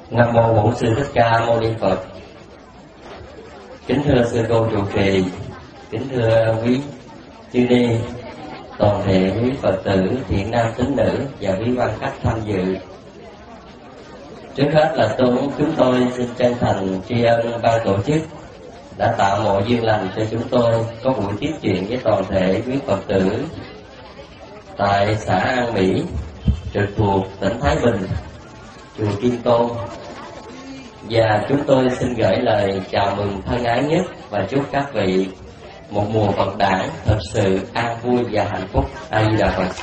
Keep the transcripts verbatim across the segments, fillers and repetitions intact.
Nam mô Bổn Sư Thích Ca Mâu Ni Phật. Kính thưa sư cô trụ trì, kính thưa quý chư ni, toàn thể quý Phật tử, thiện nam tín nữ và quý quan khách tham dự. Trước hết là tôi chúng tôi xin chân thành tri ân ban tổ chức đã tạo mọi duyên lành cho chúng tôi có buổi tiếp chuyện với toàn thể quý Phật tử tại xã An Mỹ, trực thuộc tỉnh Thái Bình, chùa Kim Tôn. Và chúng tôi xin gửi lời chào mừng thân ái nhất và chúc các vị một mùa Phật đản thật sự an vui và hạnh phúc. A Di Đà Phật.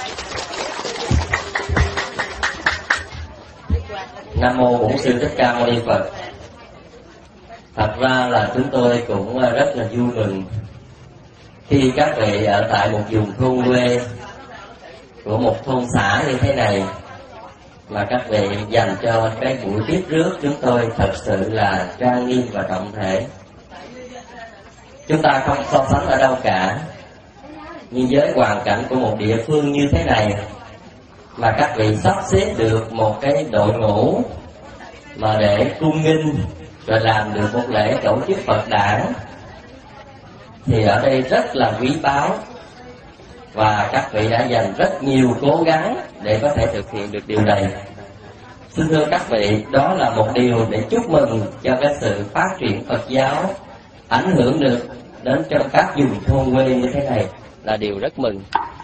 Nam mô Bổn Sư Thích Ca Mâu Ni Phật. Thật ra là chúng tôi cũng rất là vui mừng khi các vị ở tại một vùng thôn quê của một thôn xã như thế này mà các vị dành cho cái buổi tiếp rước chúng tôi thật sự là trang nghiêm và trọng thể. Chúng ta không so sánh ở đâu cả, nhưng với hoàn cảnh của một địa phương như thế này mà các vị sắp xếp được một cái đội ngũ mà để cung nghinh rồi làm được một lễ tổ chức Phật đản thì ở đây rất là quý báu, và các vị đã dành rất nhiều cố gắng để có thể thực hiện được điều này. Xin thưa các vị, đó là một điều để chúc mừng cho cái sự phát triển Phật giáo, ảnh hưởng được đến trong các vùng thôn quê như thế này là điều rất mừng.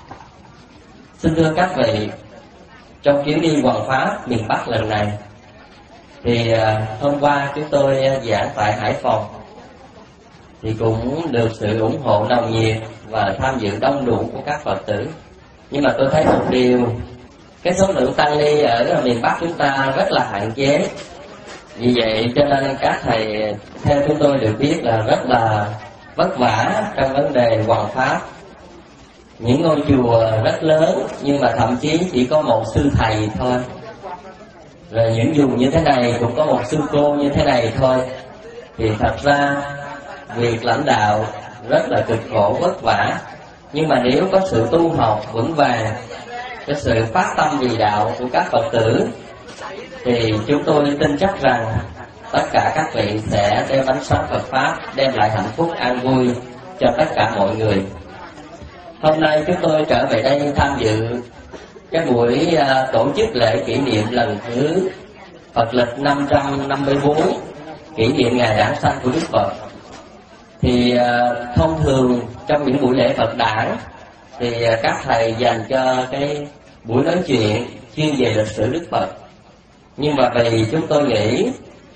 Xin thưa các vị, trong chuyến đi hoằng pháp miền Bắc lần này thì hôm qua chúng tôi giảng tại Hải Phòng thì cũng được sự ủng hộ nồng nhiệt và tham dự đông đủ của các Phật tử. Nhưng mà tôi thấy một điều, cái số lượng tăng ni ở miền Bắc chúng ta rất là hạn chế. Vì vậy cho nên các thầy theo chúng tôi được biết là rất là vất vả trong vấn đề hoằng pháp. Những ngôi chùa rất lớn nhưng mà thậm chí chỉ có một sư thầy thôi. Rồi những vùng như thế này cũng có một sư cô như thế này thôi. Thì thật ra việc lãnh đạo rất là cực khổ vất vả. Nhưng mà nếu có sự tu học vững vàng, cái sự phát tâm vì đạo của các Phật tử thì chúng tôi tin chắc rằng tất cả các vị sẽ đem ánh sáng Phật Pháp, đem lại hạnh phúc an vui cho tất cả mọi người. Hôm nay chúng tôi trở về đây tham dự cái buổi uh, tổ chức lễ kỷ niệm lần thứ Phật lịch năm trăm năm mươi tư, kỷ niệm ngày đản sanh của Đức Phật. Thì uh, thông thường trong những buổi lễ Phật đản thì uh, các thầy dành cho cái buổi nói chuyện chuyên về lịch sử Đức Phật. Nhưng mà vì chúng tôi nghĩ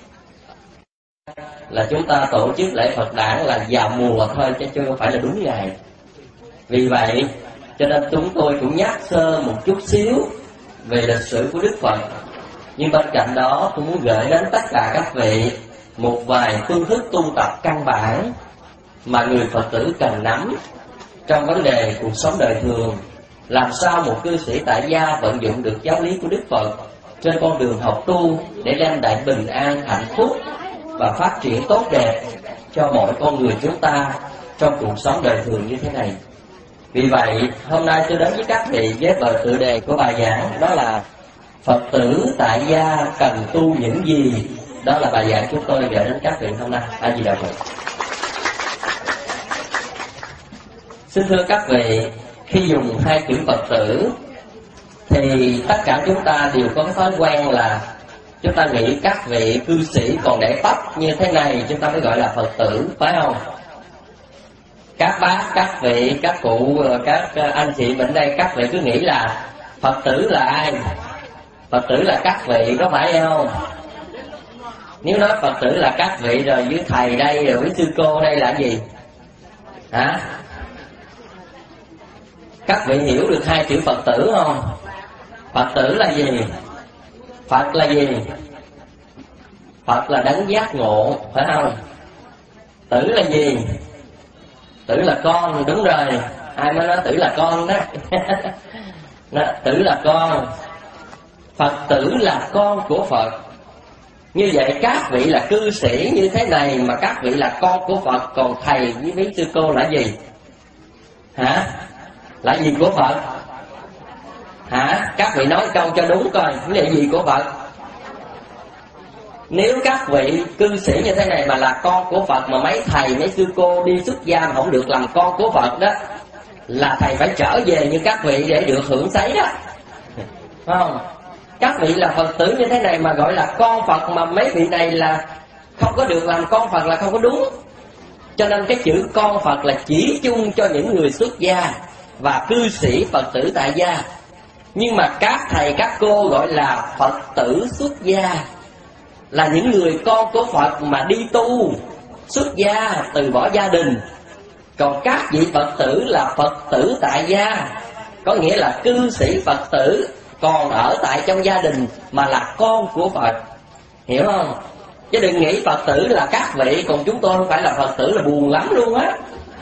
là chúng ta tổ chức lễ Phật đản là vào mùa thôi chứ chưa phải là đúng ngày. Vì vậy cho nên chúng tôi cũng nhắc sơ một chút xíu về lịch sử của Đức Phật. Nhưng bên cạnh đó tôi muốn gửi đến tất cả các vị một vài phương thức tu tập căn bản mà người Phật tử cần nắm trong vấn đề cuộc sống đời thường. Làm sao một cư sĩ tại gia vận dụng được giáo lý của Đức Phật trên con đường học tu để đem lại bình an, hạnh phúc và phát triển tốt đẹp cho mỗi con người chúng ta trong cuộc sống đời thường như thế này. Vì vậy hôm nay tôi đến với các vị với bài tựa đề của bài giảng đó là Phật tử tại gia cần tu những gì. Đó là bài giảng chúng tôi gửi đến các vị hôm nay. A Di Đà Phật. Xin thưa các vị, khi dùng hai chữ Phật tử thì tất cả chúng ta đều có cái thói quen là chúng ta nghĩ các vị cư sĩ còn để tóc như thế này chúng ta mới gọi là Phật tử, phải không? Các bác, các vị, các cụ, các anh chị bên đây, các vị cứ nghĩ là Phật tử là ai? Phật tử là các vị, có phải không? Nếu nói Phật tử là các vị rồi với thầy đây, rồi với sư cô đây là gì? Hả? Các vị hiểu được hai chữ Phật tử không? Phật tử là gì? Phật là gì? Phật là đấng giác ngộ, phải không? Tử là gì? Tử là con, đúng rồi. Ai mới nói tử là con đó. Tử là con. Phật tử là con của Phật. Như vậy các vị là cư sĩ như thế này mà các vị là con của Phật. Còn thầy với mấy sư cô là gì? Hả? Là gì của Phật? Hả? Các vị nói câu cho đúng coi, là gì của Phật? Nếu các vị cư sĩ như thế này mà là con của Phật, mà mấy thầy mấy sư cô đi xuất gia mà không được làm con của Phật đó, là thầy phải trở về như các vị để được hưởng sấy đó, phải không? Các vị là Phật tử như thế này mà gọi là con Phật, mà mấy vị này là không có được làm con Phật là không có đúng. Cho nên cái chữ con Phật là chỉ chung cho những người xuất gia và cư sĩ Phật tử tại gia. Nhưng mà các thầy các cô gọi là Phật tử xuất gia, là những người con của Phật mà đi tu xuất gia, từ bỏ gia đình. Còn các vị Phật tử là Phật tử tại gia, có nghĩa là cư sĩ Phật tử còn ở tại trong gia đình mà là con của Phật. Hiểu không? Chứ đừng nghĩ Phật tử là các vị, còn chúng tôi không phải là Phật tử là buồn lắm luôn á.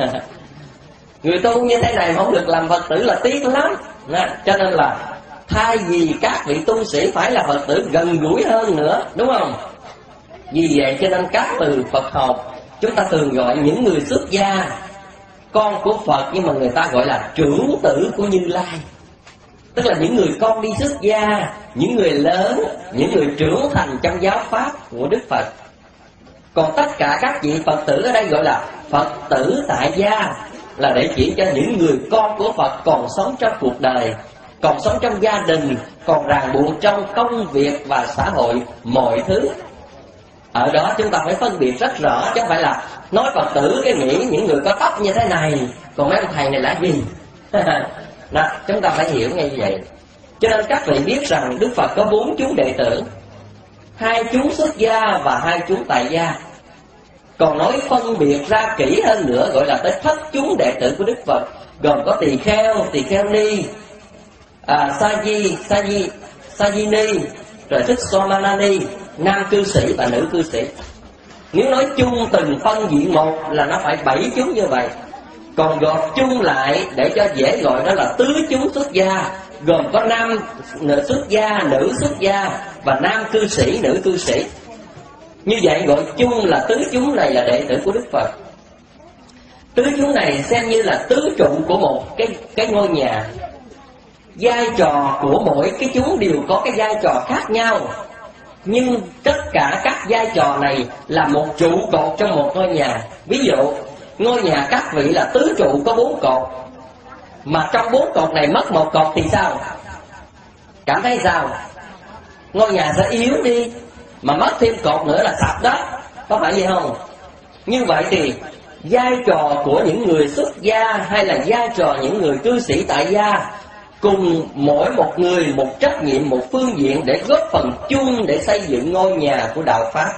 Người tu như thế này không được làm Phật tử là tiếc lắm. Cho nên là thay vì các vị tu sĩ phải là Phật tử gần gũi hơn nữa, đúng không? Vì vậy cho nên các từ Phật học chúng ta thường gọi những người xuất gia con của Phật, nhưng mà người ta gọi là trưởng tử của Như Lai. Tức là những người con đi xuất gia, những người lớn, những người trưởng thành trong giáo pháp của Đức Phật. Còn tất cả các vị Phật tử ở đây gọi là Phật tử tại gia, là để chỉ cho những người con của Phật còn sống trong cuộc đời, còn sống trong gia đình, còn ràng buộc trong công việc và xã hội mọi thứ. Ở đó chúng ta phải phân biệt rất rõ, chứ không phải là nói Phật tử cái nghĩ những người có tóc như thế này, còn mấy ông thầy này là gì? Đó, chúng ta phải hiểu như vậy. Cho nên các vị biết rằng Đức Phật có bốn chúng đệ tử, hai chúng xuất gia và hai chúng tại gia. Còn nói phân biệt ra kỹ hơn nữa gọi là tới thất chúng đệ tử của Đức Phật, gồm có tỳ kheo, tỳ kheo ni, à, sa di, sa di, sa di ni, rồi thích Somanani, nam cư sĩ và nữ cư sĩ. Nếu nói chung từng phân diện một là nó phải bảy chúng như vậy. Còn gộp chung lại để cho dễ gọi đó là tứ chúng xuất gia, gồm có nam nữ xuất gia, nữ xuất gia và nam cư sĩ, nữ cư sĩ. Như vậy gọi chung là tứ chúng này là đệ tử của Đức Phật. Tứ chúng này xem như là tứ trụ của một cái cái ngôi nhà. Vai trò của mỗi cái chúng đều có cái vai trò khác nhau, nhưng tất cả các vai trò này là một trụ cột trong một ngôi nhà. Ví dụ ngôi nhà các vị là tứ trụ có bốn cột, mà trong bốn cột này mất một cột thì sao? Cảm thấy sao? Ngôi nhà sẽ yếu đi, mà mất thêm cột nữa là sập đó, có phải vậy không? Như vậy thì vai trò của những người xuất gia hay là vai trò những người cư sĩ tại gia, cùng mỗi một người một trách nhiệm, một phương diện để góp phần chung để xây dựng ngôi nhà của đạo Pháp.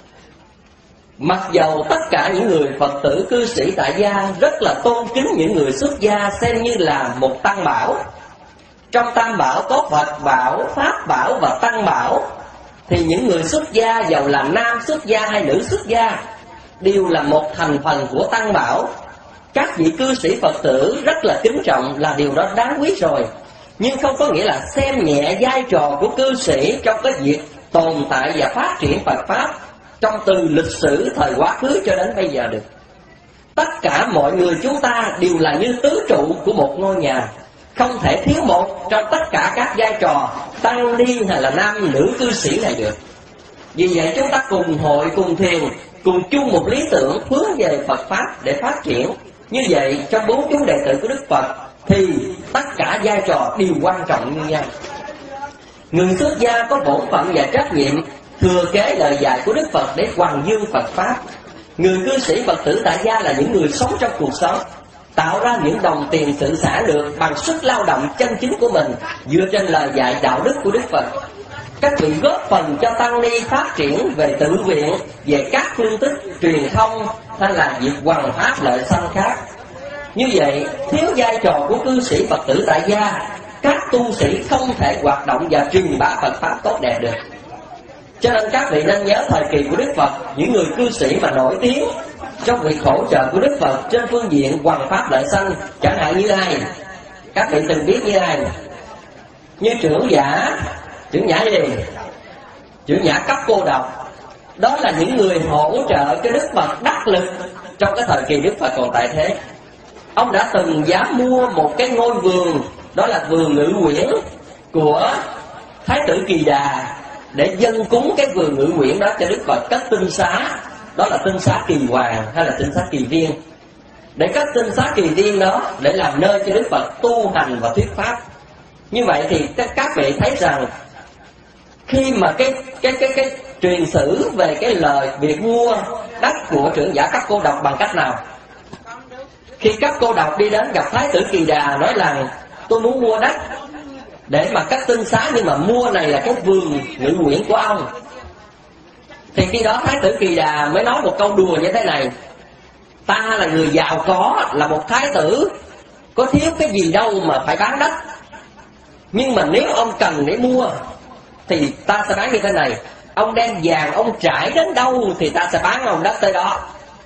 Mặc dầu tất cả những người Phật tử cư sĩ tại gia rất là tôn kính những người xuất gia, xem như là một tăng bảo. Trong tam bảo có Phật bảo, Pháp bảo và tăng bảo, thì những người xuất gia dầu là nam xuất gia hay nữ xuất gia đều là một thành phần của tăng bảo. Các vị cư sĩ Phật tử rất là kính trọng là điều đó đáng quý rồi, nhưng không có nghĩa là xem nhẹ vai trò của cư sĩ trong cái việc tồn tại và phát triển Phật Pháp trong từ lịch sử thời quá khứ cho đến bây giờ được. Tất cả mọi người chúng ta đều là như tứ trụ của một ngôi nhà, không thể thiếu một trong tất cả các vai trò tăng ni hay là nam nữ cư sĩ này được. Vì vậy chúng ta cùng hội, cùng thiền, cùng chung một lý tưởng hướng về Phật Pháp để phát triển. Như vậy trong bốn chúng đệ tử của Đức Phật thì tất cả vai trò đều quan trọng như nhau. Người xuất gia có bổn phận và trách nhiệm thừa kế lời dạy của Đức Phật để hoằng dương Phật Pháp. Người cư sĩ Phật tử tại gia là những người sống trong cuộc sống, tạo ra những đồng tiền sự xả được bằng sức lao động chân chính của mình dựa trên lời dạy đạo đức của Đức Phật. Các vị góp phần cho tăng ni phát triển về tự viện, về các phương thức truyền thông hay là việc hoằng pháp lợi sanh khác. Như vậy thiếu vai trò của cư sĩ Phật tử tại gia, các tu sĩ không thể hoạt động và truyền bá Phật Pháp tốt đẹp được. Cho nên các vị nên nhớ thời kỳ của Đức Phật, những người cư sĩ mà nổi tiếng trong việc hỗ trợ của Đức Phật trên phương diện hoằng pháp lợi sanh, chẳng hạn như ai? Các vị từng biết như ai? Như trưởng giả, trưởng giả gì? Trưởng giả cấp cô độc. Đó là những người hỗ trợ cho Đức Phật đắc lực trong cái thời kỳ Đức Phật còn tại thế. Ông đã từng dám mua một cái ngôi vườn, đó là vườn Ngự Uyển của Thái tử Kỳ Đà, để dâng cúng cái vườn ngự quyển đó cho Đức Phật cất tinh xá, đó là tinh xá Kỳ Hoàng hay là tinh xá Kỳ Viên. Để cất tinh xá Kỳ Viên đó để làm nơi cho Đức Phật tu hành và thuyết pháp. Như vậy thì các vị thấy rằng khi mà cái cái cái cái truyền sử về cái lời việc mua đất của trưởng giả Các Cô Độc bằng cách nào? Khi Các Cô Độc đi đến gặp Thái tử Kỳ Đà nói rằng tôi muốn mua đất để mà cất tinh xá, nhưng mà mua này là cái vườn ngự quyển của ông. Thì khi đó Thái tử Kỳ Đà mới nói một câu đùa như thế này: ta là người giàu có, là một thái tử, có thiếu cái gì đâu mà phải bán đất. Nhưng mà nếu ông cần để mua thì ta sẽ bán như thế này: ông đem vàng ông trải đến đâu thì ta sẽ bán ông đất tới đó.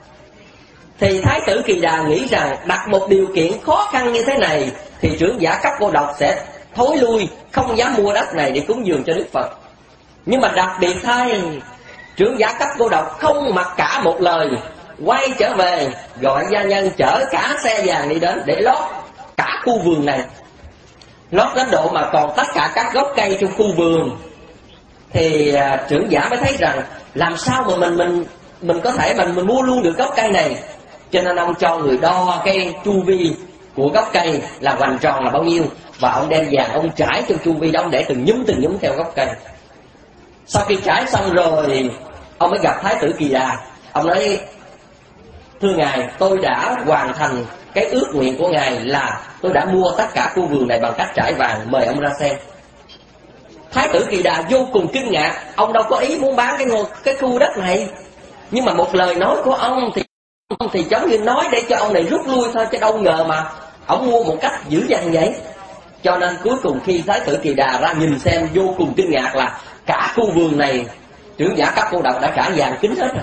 Thì Thái tử Kỳ Đà nghĩ rằng đặt một điều kiện khó khăn như thế này thì trưởng giả Các Cô Độc sẽ thối lui, không dám mua đất này để cúng dường cho Đức Phật. Nhưng mà đặc biệt thay, trưởng giả Các Cô Độc không mặc cả một lời, quay trở về gọi gia nhân chở cả xe vàng đi đến để lót cả khu vườn này, lót đến độ mà còn tất cả các gốc cây trong khu vườn. Thì à, trưởng giả mới thấy rằng làm sao mà mình mình mình có thể mình mình mua luôn được gốc cây này. Cho nên ông cho người đo cái chu vi của gốc cây là hoành tròn là bao nhiêu, và ông đem vàng ông trải trong chu vi đó, ông để từng nhúm từng nhúm theo gốc cây. Sau khi trải xong rồi, ông mới gặp Thái tử Kỳ Đà. Ông nói: thưa ngài, tôi đã hoàn thành cái ước nguyện của ngài là tôi đã mua tất cả khu vườn này bằng cách trải vàng, mời ông ra xem. Thái tử Kỳ Đà vô cùng kinh ngạc, ông đâu có ý muốn bán cái ngôi cái khu đất này, nhưng mà một lời nói của ông thì ông thì giống như nói để cho ông này rút lui thôi, chứ đâu ngờ mà ông mua một cách dữ dằn vậy. Cho nên cuối cùng khi Thái tử Kỳ Đà ra nhìn xem, vô cùng kinh ngạc là cả khu vườn này trưởng giả Các Cô Độc đã trải vàng kín hết rồi.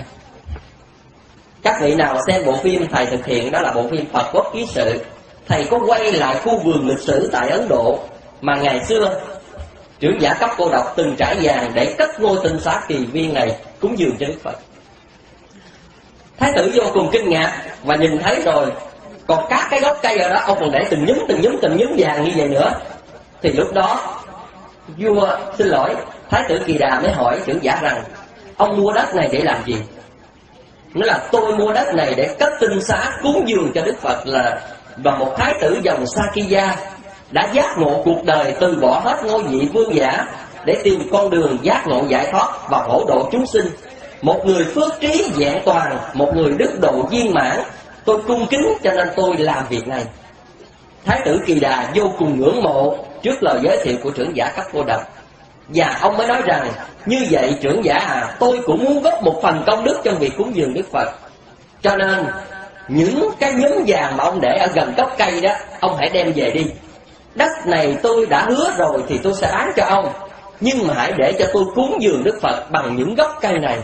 Các vị nào xem bộ phim thầy thực hiện, đó là bộ phim Phật Quốc Ký Sự, thầy có quay lại khu vườn lịch sử tại Ấn Độ mà ngày xưa trưởng giả Các Cô Độc từng trải vàng để cất ngôi tinh xá Kỳ Viên này cúng dường cho Đức Phật. Thái tử vô cùng kinh ngạc và nhìn thấy rồi còn các cái gốc cây ở đó ông còn để từng nhúm từng nhúm từng nhúm vàng như vậy nữa. Thì lúc đó vua xin lỗi Thái tử Kỳ Đà mới hỏi trưởng giả rằng ông mua đất này để làm gì? Nói là tôi mua đất này để cất tinh xá cúng dường cho Đức Phật, là và một thái tử dòng Sakya đã giác ngộ cuộc đời, từ bỏ hết ngôi vị vương giả để tìm con đường giác ngộ giải thoát và hỗ độ chúng sinh. Một người phước trí vẹn toàn, một người đức độ viên mãn, tôi cung kính cho nên tôi làm việc này. Thái tử Kỳ Đà vô cùng ngưỡng mộ trước lời giới thiệu của trưởng giả Các Cô Độc, và ông mới nói rằng như vậy trưởng giả à, tôi cũng muốn góp một phần công đức trong việc cúng dường Đức Phật. Cho nên những cái nhúm vàng mà ông để ở gần gốc cây đó, ông hãy đem về đi. Đất này tôi đã hứa rồi thì tôi sẽ bán cho ông, nhưng mà hãy để cho tôi cúng dường Đức Phật bằng những gốc cây này.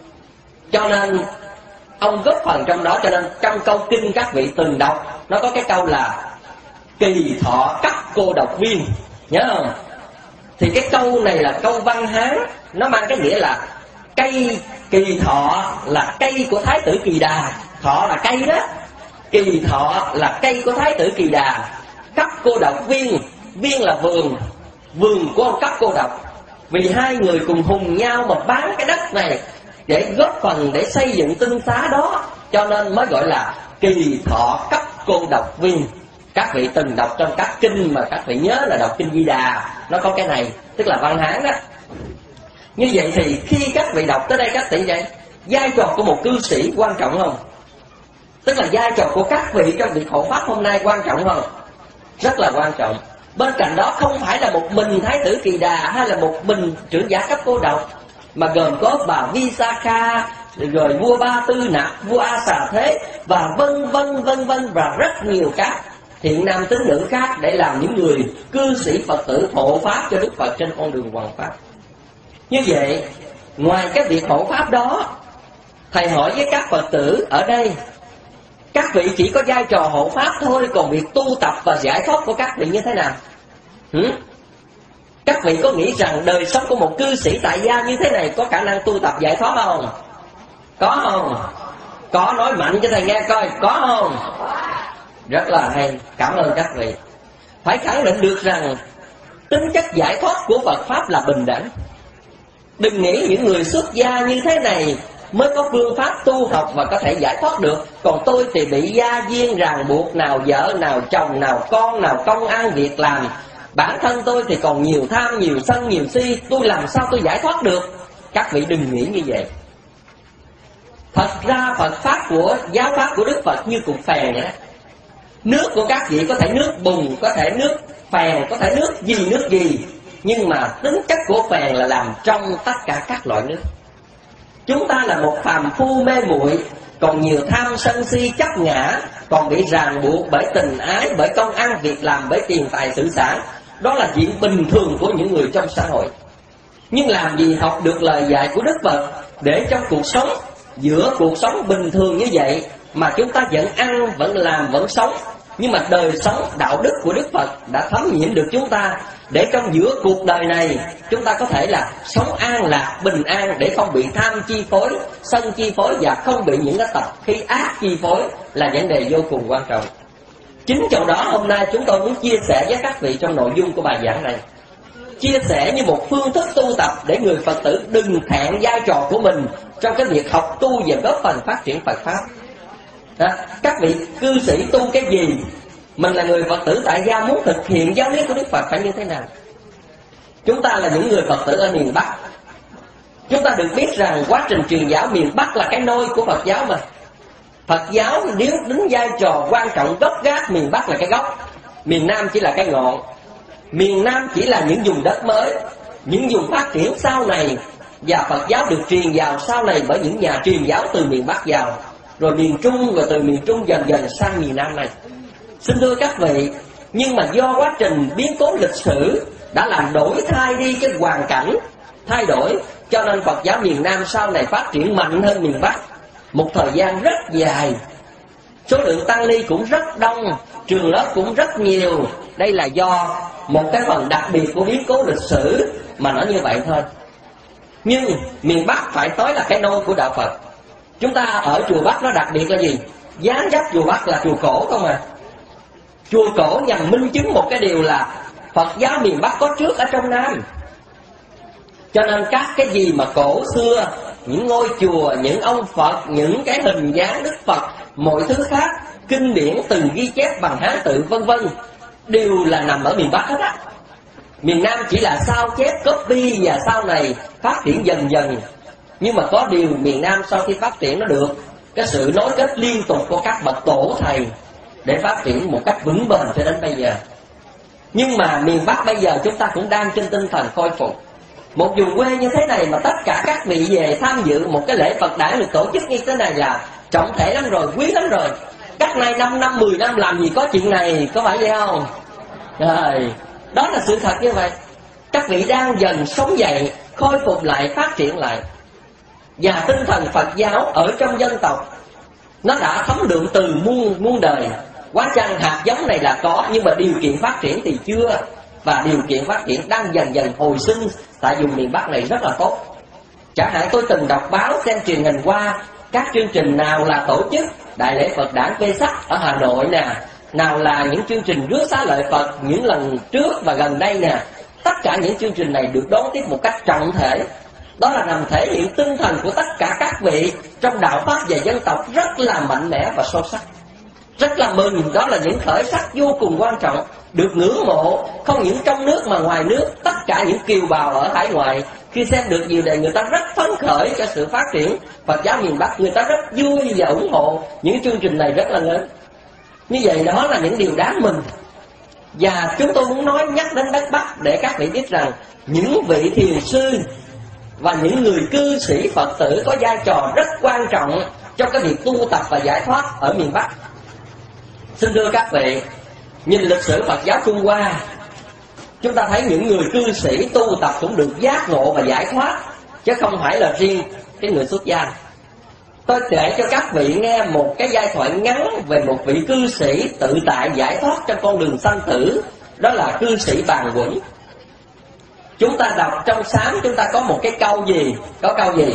Cho nên ông góp phần trong đó. Cho nên trong câu kinh các vị từng đọc, nó có cái câu là kỳ thọ Các Cô Độc viên, nhớ không? Thì cái câu này là câu văn Hán, nó mang cái nghĩa là cây kỳ thọ là cây của Thái tử Kỳ Đà, thọ là cây đó, kỳ thọ là cây của Thái tử Kỳ Đà. Các Cô Độc viên, viên là vườn, vườn của ông Các Cô Độc. Vì hai người cùng hùng nhau mà bán cái đất này để góp phần để xây dựng tinh xá đó, cho nên mới gọi là kỳ thọ Các Cô Độc viên. Các vị từng đọc trong các kinh mà các vị nhớ là đọc kinh Di Đà, nó có cái này, tức là văn Hán đó. Như vậy thì khi các vị đọc tới đây, các vị vậy vai trò của một cư sĩ quan trọng không? Tức là vai trò của các vị trong việc hộ pháp hôm nay quan trọng không? Rất là quan trọng. Bên cạnh đó không phải là một mình Thái tử Kỳ Đà hay là một mình trưởng giả Các Cô Độc, mà gồm có bà Visakha, rồi vua Ba Tư Nặc, vua A Xà Thế, và vân vân vân vân, và rất nhiều các thiện nam tín nữ khác để làm những người cư sĩ Phật tử hộ pháp cho Đức Phật trên con đường hoằng pháp. Như vậy, ngoài cái việc hộ pháp đó, thầy hỏi với các Phật tử ở đây, các vị chỉ có vai trò hộ pháp thôi, còn việc tu tập và giải thoát của các vị như thế nào? Hử? Các vị có nghĩ rằng đời sống của một cư sĩ tại gia như thế này có khả năng tu tập giải thoát không? Có không? Có, nói mạnh cho thầy nghe coi, có không? Rất là hay, cảm ơn các vị. Phải khẳng định được rằng tính chất giải thoát của Phật Pháp là bình đẳng. Đừng nghĩ những người xuất gia như thế này mới có phương pháp tu học và có thể giải thoát được. Còn tôi thì bị gia viên ràng buộc, nào vợ, nào chồng, nào con, nào công ăn việc làm. Bản thân tôi thì còn nhiều tham, nhiều sân, nhiều si. Tôi làm sao tôi giải thoát được? Các vị đừng nghĩ như vậy. Thật ra Phật Pháp của giáo Pháp của Đức Phật như cục phèn vậy đó. Nước của các vị có thể nước bùn, có thể nước phèn, có thể nước gì nước gì, nhưng mà tính chất của phèn là làm trong tất cả các loại nước. Chúng ta là một phàm phu mê muội, còn nhiều tham sân si chấp ngã, còn bị ràng buộc bởi tình ái, bởi công ăn việc làm, bởi tiền tài sự sản. Đó là chuyện bình thường của những người trong xã hội. Nhưng làm gì học được lời dạy của Đức Phật để trong cuộc sống, giữa cuộc sống bình thường như vậy mà chúng ta vẫn ăn, vẫn làm, vẫn sống, nhưng mà đời sống đạo đức của Đức Phật đã thấm nhiễm được chúng ta, để trong giữa cuộc đời này chúng ta có thể là sống an lạc, bình an, để không bị tham chi phối, sân chi phối, và không bị những cái tập khí ác chi phối, là vấn đề vô cùng quan trọng. Chính chỗ đó hôm nay chúng tôi muốn chia sẻ với các vị trong nội dung của bài giảng này. Chia sẻ như một phương thức tu tập để người Phật tử đừng thẹn vai trò của mình trong cái việc học tu và góp phần phát triển Phật Pháp. Đó. Các vị cư sĩ tu cái gì? Mình là người Phật tử tại gia muốn thực hiện giáo lý của Đức Phật phải như thế nào? Chúng ta là những người Phật tử ở miền Bắc. Chúng ta được biết rằng quá trình truyền giáo miền Bắc là cái nôi của Phật giáo mà. Phật giáo nếu đứng vai trò quan trọng gốc gác, miền Bắc là cái gốc, miền Nam chỉ là cái ngọn. Miền Nam chỉ là những vùng đất mới, những vùng phát triển sau này, và Phật giáo được truyền vào sau này bởi những nhà truyền giáo từ miền Bắc vào, rồi miền Trung, rồi từ miền Trung dần dần sang miền Nam này. Xin thưa các vị, nhưng mà do quá trình biến cố lịch sử đã làm đổi thay đi cái hoàn cảnh, thay đổi, cho nên Phật giáo miền Nam sau này phát triển mạnh hơn miền Bắc một thời gian rất dài. Số lượng tăng ni cũng rất đông, trường lớp cũng rất nhiều. Đây là do một cái phần đặc biệt của biến cố lịch sử mà nó như vậy thôi. Nhưng miền Bắc phải tới là cái nôi của đạo Phật. Chúng ta ở chùa Bắc nó đặc biệt là gì? Dáng dấp chùa Bắc là chùa cổ không à. Chùa cổ nhằm minh chứng một cái điều là Phật giáo miền Bắc có trước ở trong Nam. Cho nên các cái gì mà cổ xưa, những ngôi chùa, những ông Phật, những cái hình dáng Đức Phật, mọi thứ khác, kinh điển từng ghi chép bằng Hán tự vân vân, đều là nằm ở miền Bắc hết á. Miền Nam chỉ là sao chép, copy và sau này phát triển dần dần. Nhưng mà có điều miền Nam sau khi phát triển nó được cái sự nối kết liên tục của các bậc tổ thầy để phát triển một cách vững bền cho đến bây giờ. Nhưng mà miền Bắc bây giờ chúng ta cũng đang trên tinh thần khôi phục. Một vùng quê như thế này mà tất cả các vị về tham dự một cái lễ Phật đản được tổ chức như thế này là trọng thể lắm rồi, quý lắm rồi. Cách nay năm năm, mười năm làm gì có chuyện này, có phải vậy không? Rồi, đó là sự thật như vậy. Các vị đang dần sống dậy, khôi phục lại, phát triển lại. Và tinh thần Phật giáo ở trong dân tộc nó đã thấm đượm từ muôn muôn đời. Quá chăng hạt giống này là có, nhưng mà điều kiện phát triển thì chưa. Và điều kiện phát triển đang dần dần hồi sinh tại vùng miền Bắc này rất là tốt. Chẳng hạn tôi từng đọc báo, xem truyền hình qua các chương trình nào là tổ chức Đại lễ Phật đản Vesak ở Hà Nội nè, nào là những chương trình rước xá lợi Phật những lần trước và gần đây nè. Tất cả những chương trình này được đón tiếp một cách trọng thể. Đó là nằm thể hiện tinh thần của tất cả các vị trong đạo Pháp và dân tộc rất là mạnh mẽ và sâu sắc. Rất là mừng, đó là những khởi sắc vô cùng quan trọng, được ngưỡng mộ, không những trong nước mà ngoài nước. Tất cả những kiều bào ở hải ngoại khi xem được điều này, người ta rất phấn khởi cho sự phát triển Phật giáo miền Bắc. Người ta rất vui và ủng hộ những chương trình này rất là lớn. Như vậy đó là những điều đáng mừng. Và chúng tôi muốn nói nhắc đến đất Bắc để các vị biết rằng những vị thiền sư và những người cư sĩ Phật tử có vai trò rất quan trọng trong cái việc tu tập và giải thoát ở miền Bắc. Xin thưa các vị, nhìn lịch sử Phật giáo Trung Hoa, chúng ta thấy những người cư sĩ tu tập cũng được giác ngộ và giải thoát, chứ không phải là riêng cái người xuất gia. Tôi kể cho các vị nghe một cái giai thoại ngắn về một vị cư sĩ tự tại giải thoát trong con đường sanh tử. Đó là cư sĩ Bàn Quẩn. Chúng ta đọc trong Sám, chúng ta có một cái câu gì? Có câu gì?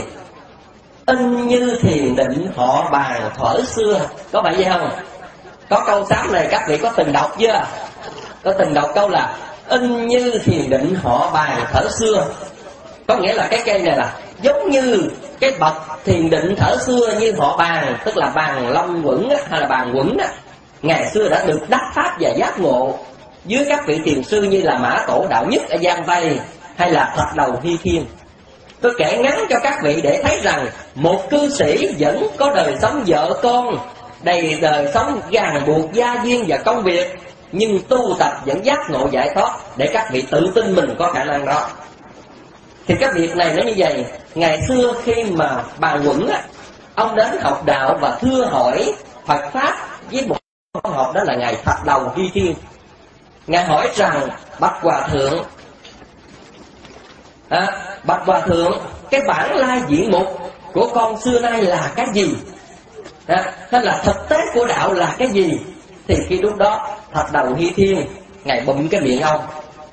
In như thiền định họ bàn thuở xưa. Có phải vậy không? Có câu Sám này các vị có từng đọc chưa? Có từng đọc câu là in như thiền định họ bàn thuở xưa. Có nghĩa là cái cây này là giống như cái bậc thiền định thở xưa như họ Bàn, tức là Bàn Long Quẩn á, hay là Bàn Quẩn á, ngày xưa đã được đắc pháp và giác ngộ dưới các vị thiền sư như là Mã Tổ Đạo Nhất ở Giang Tây hay là Thạch Đầu Hy Thiên. Tôi kể ngắn cho các vị để thấy rằng một cư sĩ vẫn có đời sống vợ con, đầy đời sống ràng buộc gia duyên và công việc, nhưng tu tập vẫn giác ngộ giải thoát, để các vị tự tin mình có khả năng đó. Thì cái việc này nó như vậy. Ngày xưa khi mà Bà Quẩn á, ông đến học đạo và thưa hỏi Phật Pháp với một ông học, đó là Ngài Thạch Đầu Hy Thiên. Ngài hỏi rằng: bạch Hòa Thượng, à, bạch Hòa Thượng, cái bản lai diện mục của con xưa nay là cái gì? À, hay là thực tế của đạo là cái gì? Thì khi lúc đó Thạch Đầu Hy Thiên, Ngài bụm cái miệng ông.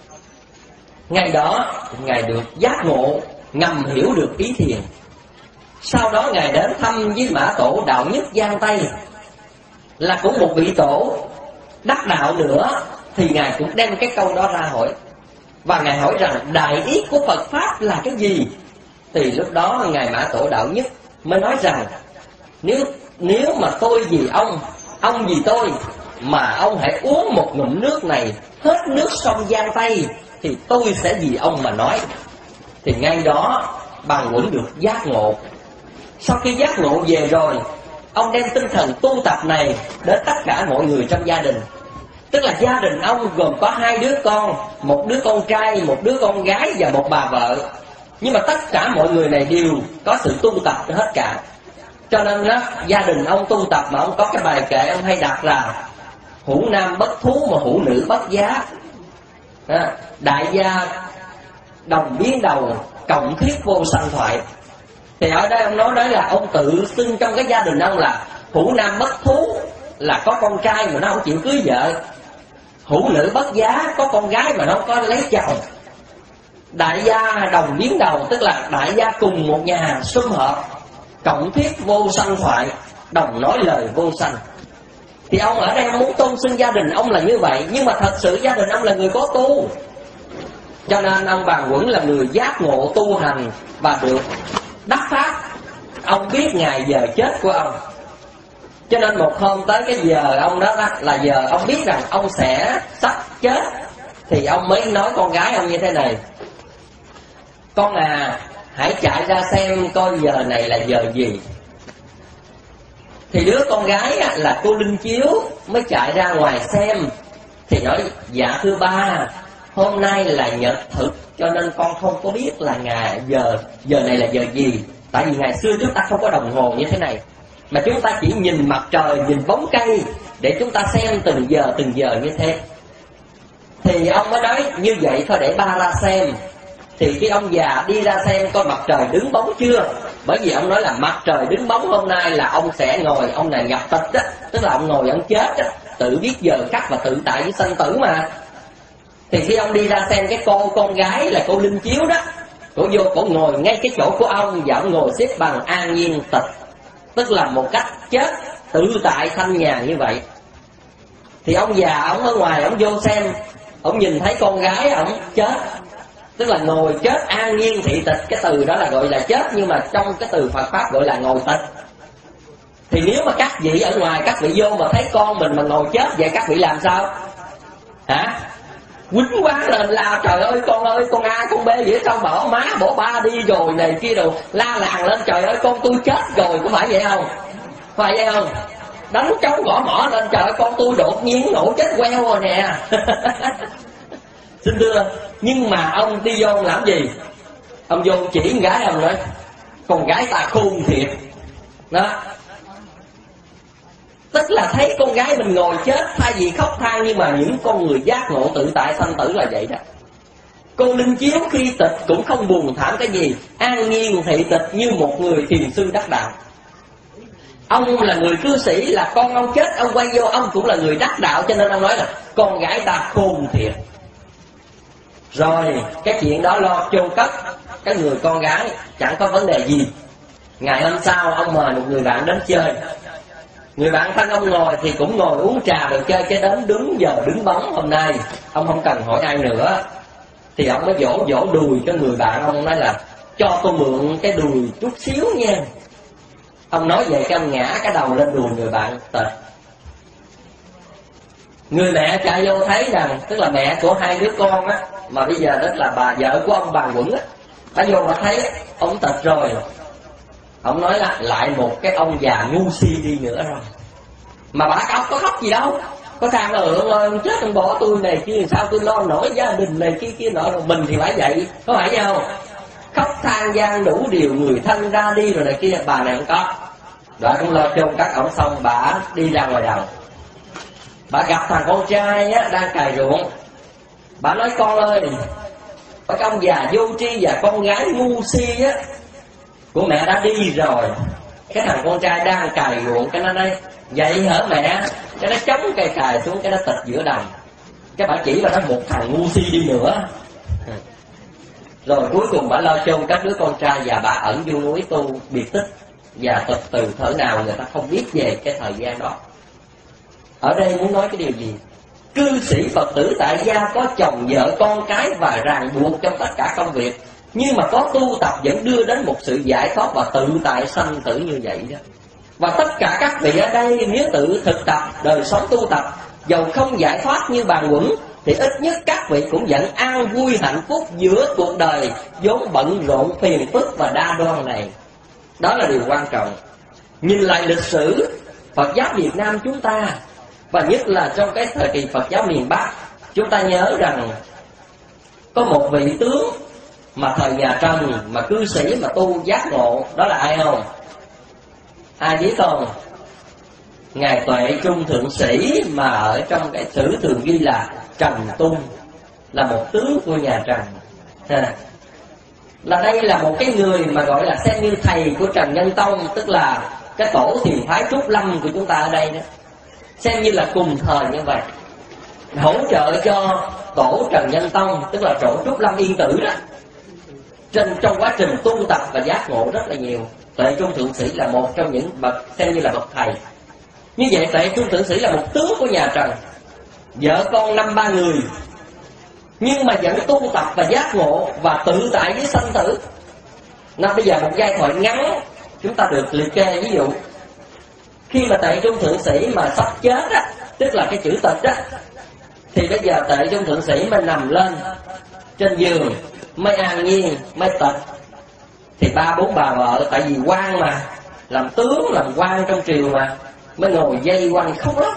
Ngày đó Ngài được giác ngộ, ngầm hiểu được ý thiền. Sau đó Ngài đến thăm với Mã Tổ Đạo Nhất Giang Tây, là cũng một vị tổ đắc đạo nữa, thì Ngài cũng đem cái câu đó ra hỏi. Và Ngài hỏi rằng đại ý của Phật Pháp là cái gì? Thì lúc đó Ngài Mã Tổ Đạo Nhất mới nói rằng: Nếu nếu mà tôi vì ông, ông vì tôi, mà ông hãy uống một ngụm nước này hết nước sông Giang Tây, thì tôi sẽ vì ông mà nói. Thì ngay đó Bà Quẩn được giác ngộ. Sau khi giác ngộ về rồi, ông đem tinh thần tu tập này đến tất cả mọi người trong gia đình. Tức là gia đình ông gồm có hai đứa con, một đứa con trai, một đứa con gái và một bà vợ. Nhưng mà tất cả mọi người này đều có sự tu tập hết cả. Cho nên đó, gia đình ông tu tập mà ông có cái bài kệ ông hay đặt là: hữu nam bất thú mà hữu nữ bất giá. À, đại gia đồng biến đầu, cộng thiết vô sanh thoại. Thì ở đây ông nói đấy là ông tự xưng trong cái gia đình ông là hữu nam bất thú, là có con trai mà nó không chịu cưới vợ. Hữu nữ bất giá, có con gái mà nó không có lấy chồng. Đại gia đồng biến đầu, tức là đại gia cùng một nhà sum họp, cộng thiết vô sanh thoại, đồng nói lời vô sanh. Thì ông ở đây ông muốn tôn xưng gia đình ông là như vậy, nhưng mà thật sự gia đình ông là người có tu. Cho nên ông Bà Quẩn là người giác ngộ tu hành và được đắc pháp. Ông biết ngày giờ chết của ông. Cho nên một hôm tới cái giờ ông đó, đó là giờ ông biết rằng ông sẽ sắp chết, thì ông mới nói con gái ông như thế này: con à, hãy chạy ra xem coi giờ này là giờ gì. Thì đứa con gái á, là cô Linh Chiếu mới chạy ra ngoài xem. Thì nói: dạ thưa ba, hôm nay là nhật thực, cho nên con không có biết là ngày giờ giờ này là giờ gì. Tại vì ngày xưa chúng ta không có đồng hồ như thế này, mà chúng ta chỉ nhìn mặt trời, nhìn bóng cây để chúng ta xem từng giờ từng giờ như thế. Thì ông mới nói như vậy thôi, để ba ra xem. Thì khi ông già đi ra xem coi mặt trời đứng bóng chưa. Bởi vì ông nói là mặt trời đứng bóng hôm nay là ông sẽ ngồi, ông này nhập tịch đó, tức là ông ngồi ông chết đó, tự biết giờ khắc và tự tại với sanh tử mà. Thì khi ông đi ra xem cái cô con gái là cô Linh Chiếu đó, cổ vô cổ ngồi ngay cái chỗ của ông, và ông ngồi xếp bằng an nhiên tịch, tức là một cách chết tự tại thanh nhàn như vậy. Thì ông già ông ở ngoài ông vô xem, ông nhìn thấy con gái ông chết, tức là ngồi chết an nhiên thị tịch. Cái từ đó là gọi là chết, nhưng mà trong cái từ Phật Pháp gọi là ngồi tịch. Thì nếu mà các vị ở ngoài, các vị vô mà thấy con mình mà ngồi chết vậy, các vị làm sao? Hả? Quýnh quá lên la: trời ơi con ơi, con A con B vậy sao bỏ má bỏ ba đi rồi này kia đồ, la làng lên: trời ơi con tôi chết rồi. Có phải vậy không? Phải vậy không? Đánh trống gõ mỏ lên: trời ơi con tôi đột nhiên nổ chết queo rồi nè. Xin thưa, nhưng mà ông đi vô làm gì? Ông vô chỉ con gái ông nói: con gái ta khôn thiệt đó. Tức là thấy con gái mình ngồi chết, thay vì khóc than, nhưng mà những con người giác ngộ tự tại sanh tử là vậy đó. Cô Linh Chiếu khi tịch cũng không buồn thảm cái gì, an nhiên thị tịch như một người thiền sư đắc đạo. Ông là người cư sĩ, là con ông chết, ông quay vô ông cũng là người đắc đạo, cho nên ông nói là con gái ta khôn thiệt. Rồi cái chuyện đó lo chôn cất cái người con gái chẳng có vấn đề gì. Ngày hôm sau ông mời một người bạn đến chơi. Người bạn thân ông ngồi thì cũng ngồi uống trà rồi chơi, cái đến đúng giờ đứng bóng hôm nay ông không cần hỏi ai nữa. Thì ông mới vỗ vỗ đùi cho người bạn ông, nói là cho tôi mượn cái đùi chút xíu nha. Ông nói vậy cái ông ngã cái đầu lên đùi người bạn tệt. Người mẹ chạy vô thấy rằng, tức là mẹ của hai đứa con á, mà bây giờ đó là bà vợ của ông bà Quẩn á, bà vô bà thấy ông tệt rồi. Ông nói là lại một cái ông già ngu si đi nữa rồi. Mà bà có, có khóc gì đâu, có than là ừ ơi chết ông bỏ tôi này kia, sao tôi lo nổi gia đình này kia kia nọ. Rồi mình thì phải vậy, có phải không? Khóc than gian đủ điều, người thân ra đi rồi này kia. Bà này không có, bà cũng lo chôn các ổng xong, bà đi ra ngoài đồng. Bà gặp thằng con trai á, đang cày ruộng. Bà nói con ơi, cái ông già vô tri và con gái ngu si á của mẹ đã đi rồi. Cái thằng con trai đang cày ruộng, cái nó nói vậy hả mẹ? Cái nó chống cây cày xuống, cái nó tịch giữa đồng. Cái bà chỉ bà nói một thằng ngu si đi nữa. Rồi cuối cùng bà lo chôn các đứa con trai và bà ẩn vô núi tu biệt tích. Và từ từ thở nào người ta không biết về cái thời gian đó. Ở đây muốn nói cái điều gì? Cư sĩ Phật tử tại gia có chồng vợ con cái và ràng buộc trong tất cả công việc, nhưng mà có tu tập vẫn đưa đến một sự giải thoát và tự tại sanh tử như vậy đó. Và tất cả các vị ở đây nếu tự thực tập đời sống tu tập, dầu không giải thoát như bàn Quẩn, thì ít nhất các vị cũng vẫn an vui hạnh phúc giữa cuộc đời vốn bận rộn phiền phức và đa đoan này. Đó là điều quan trọng. Nhìn lại lịch sử Phật giáo Việt Nam chúng ta, và nhất là trong cái thời kỳ Phật giáo miền Bắc, chúng ta nhớ rằng có một vị tướng mà thời nhà Trần mà cư sĩ mà tu giác ngộ, đó là ai không? Ai biết không? Ngài Tuệ Trung Thượng Sĩ, mà ở trong cái sử thường ghi là Trần Tung, là một tướng của nhà Trần. Ha. Là đây là một cái người mà gọi là xem như thầy của Trần Nhân Tông, tức là cái tổ thiền phái Trúc Lâm của chúng ta ở đây đó, xem như là cùng thời như vậy, hỗ trợ cho tổ Trần Nhân Tông, tức là tổ Trúc Lâm Yên Tử đó, trên trong quá trình tu tập và giác ngộ rất là nhiều. Tuệ Trung Thượng Sĩ là một trong những bậc xem như là bậc thầy. Như vậy Tuệ Trung Thượng Sĩ là một tướng của nhà Trần, vợ con năm ba người, nhưng mà vẫn tu tập và giác ngộ và tự tại với sanh tử. Nên bây giờ một giai thoại ngắn chúng ta được liệt kê. Ví dụ khi mà Tuệ Trung Thượng Sĩ mà sắp chết á, tức là cái chữ tịch á, thì bây giờ Tuệ Trung Thượng Sĩ mới nằm lên trên giường, mới an nhiên, mới tịch. Thì ba bốn bà vợ, tại vì quan mà, làm tướng làm quan trong triều mà, mới ngồi dây quanh khóc lắm.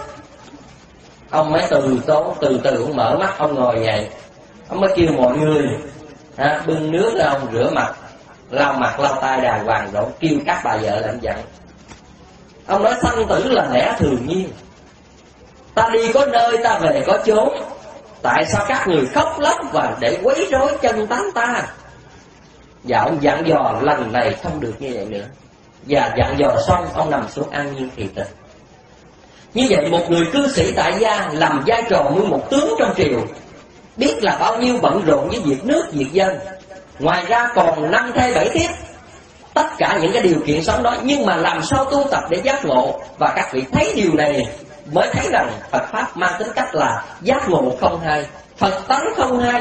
Ông mới từ tốn từ từ ông mở mắt, ông ngồi vậy, ông mới kêu mọi người à, bưng nước ra ông rửa mặt, lau mặt lau tay đàng hoàng, rồi kêu các bà vợ làm dặn. Ông nói sanh tử là lẽ thường nhiên, ta đi có nơi ta về có chốn, tại sao các người khóc lóc và để quấy rối chân tánh ta? Và ông dặn dò lần này không được như vậy nữa. Và dặn dò xong ông nằm xuống an nhiên thì tịch. Như vậy một người cư sĩ tại gia làm vai trò như một tướng trong triều, biết là bao nhiêu bận rộn với việc nước việc dân, ngoài ra còn năm thê bảy thiếp, tất cả những cái điều kiện sống đó, nhưng mà làm sao tu tập để giác ngộ. Và các vị thấy điều này mới thấy rằng Phật Pháp mang tính cách là giác ngộ không hai, Phật tánh không hai.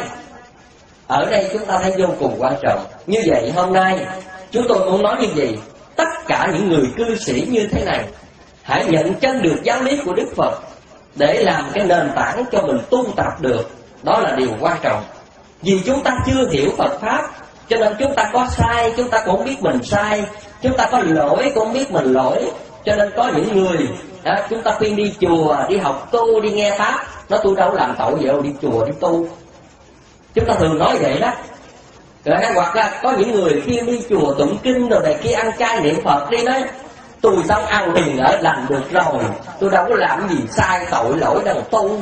Ở đây chúng ta thấy vô cùng quan trọng. Như vậy hôm nay chúng tôi muốn nói như gì? Tất cả những người cư sĩ như thế này hãy nhận chân được giáo lý của Đức Phật để làm cái nền tảng cho mình tu tập được. Đó là điều quan trọng. Vì chúng ta chưa hiểu Phật Pháp, cho nên chúng ta có sai, chúng ta cũng không biết mình sai, chúng ta có lỗi cũng không biết mình lỗi. Cho nên có những người đó, chúng ta khuyên đi chùa, đi học tu, đi nghe Pháp, nói tôi đâu làm tội gì đâu, đi chùa, đi tu. Chúng ta thường nói vậy đó. Rồi hoặc là có những người khi đi chùa tụng kinh rồi này kia, ăn chay niệm Phật đi, nói tôi sống ăn hiền ở lành được rồi, tôi đâu có làm gì sai tội lỗi đâu tu.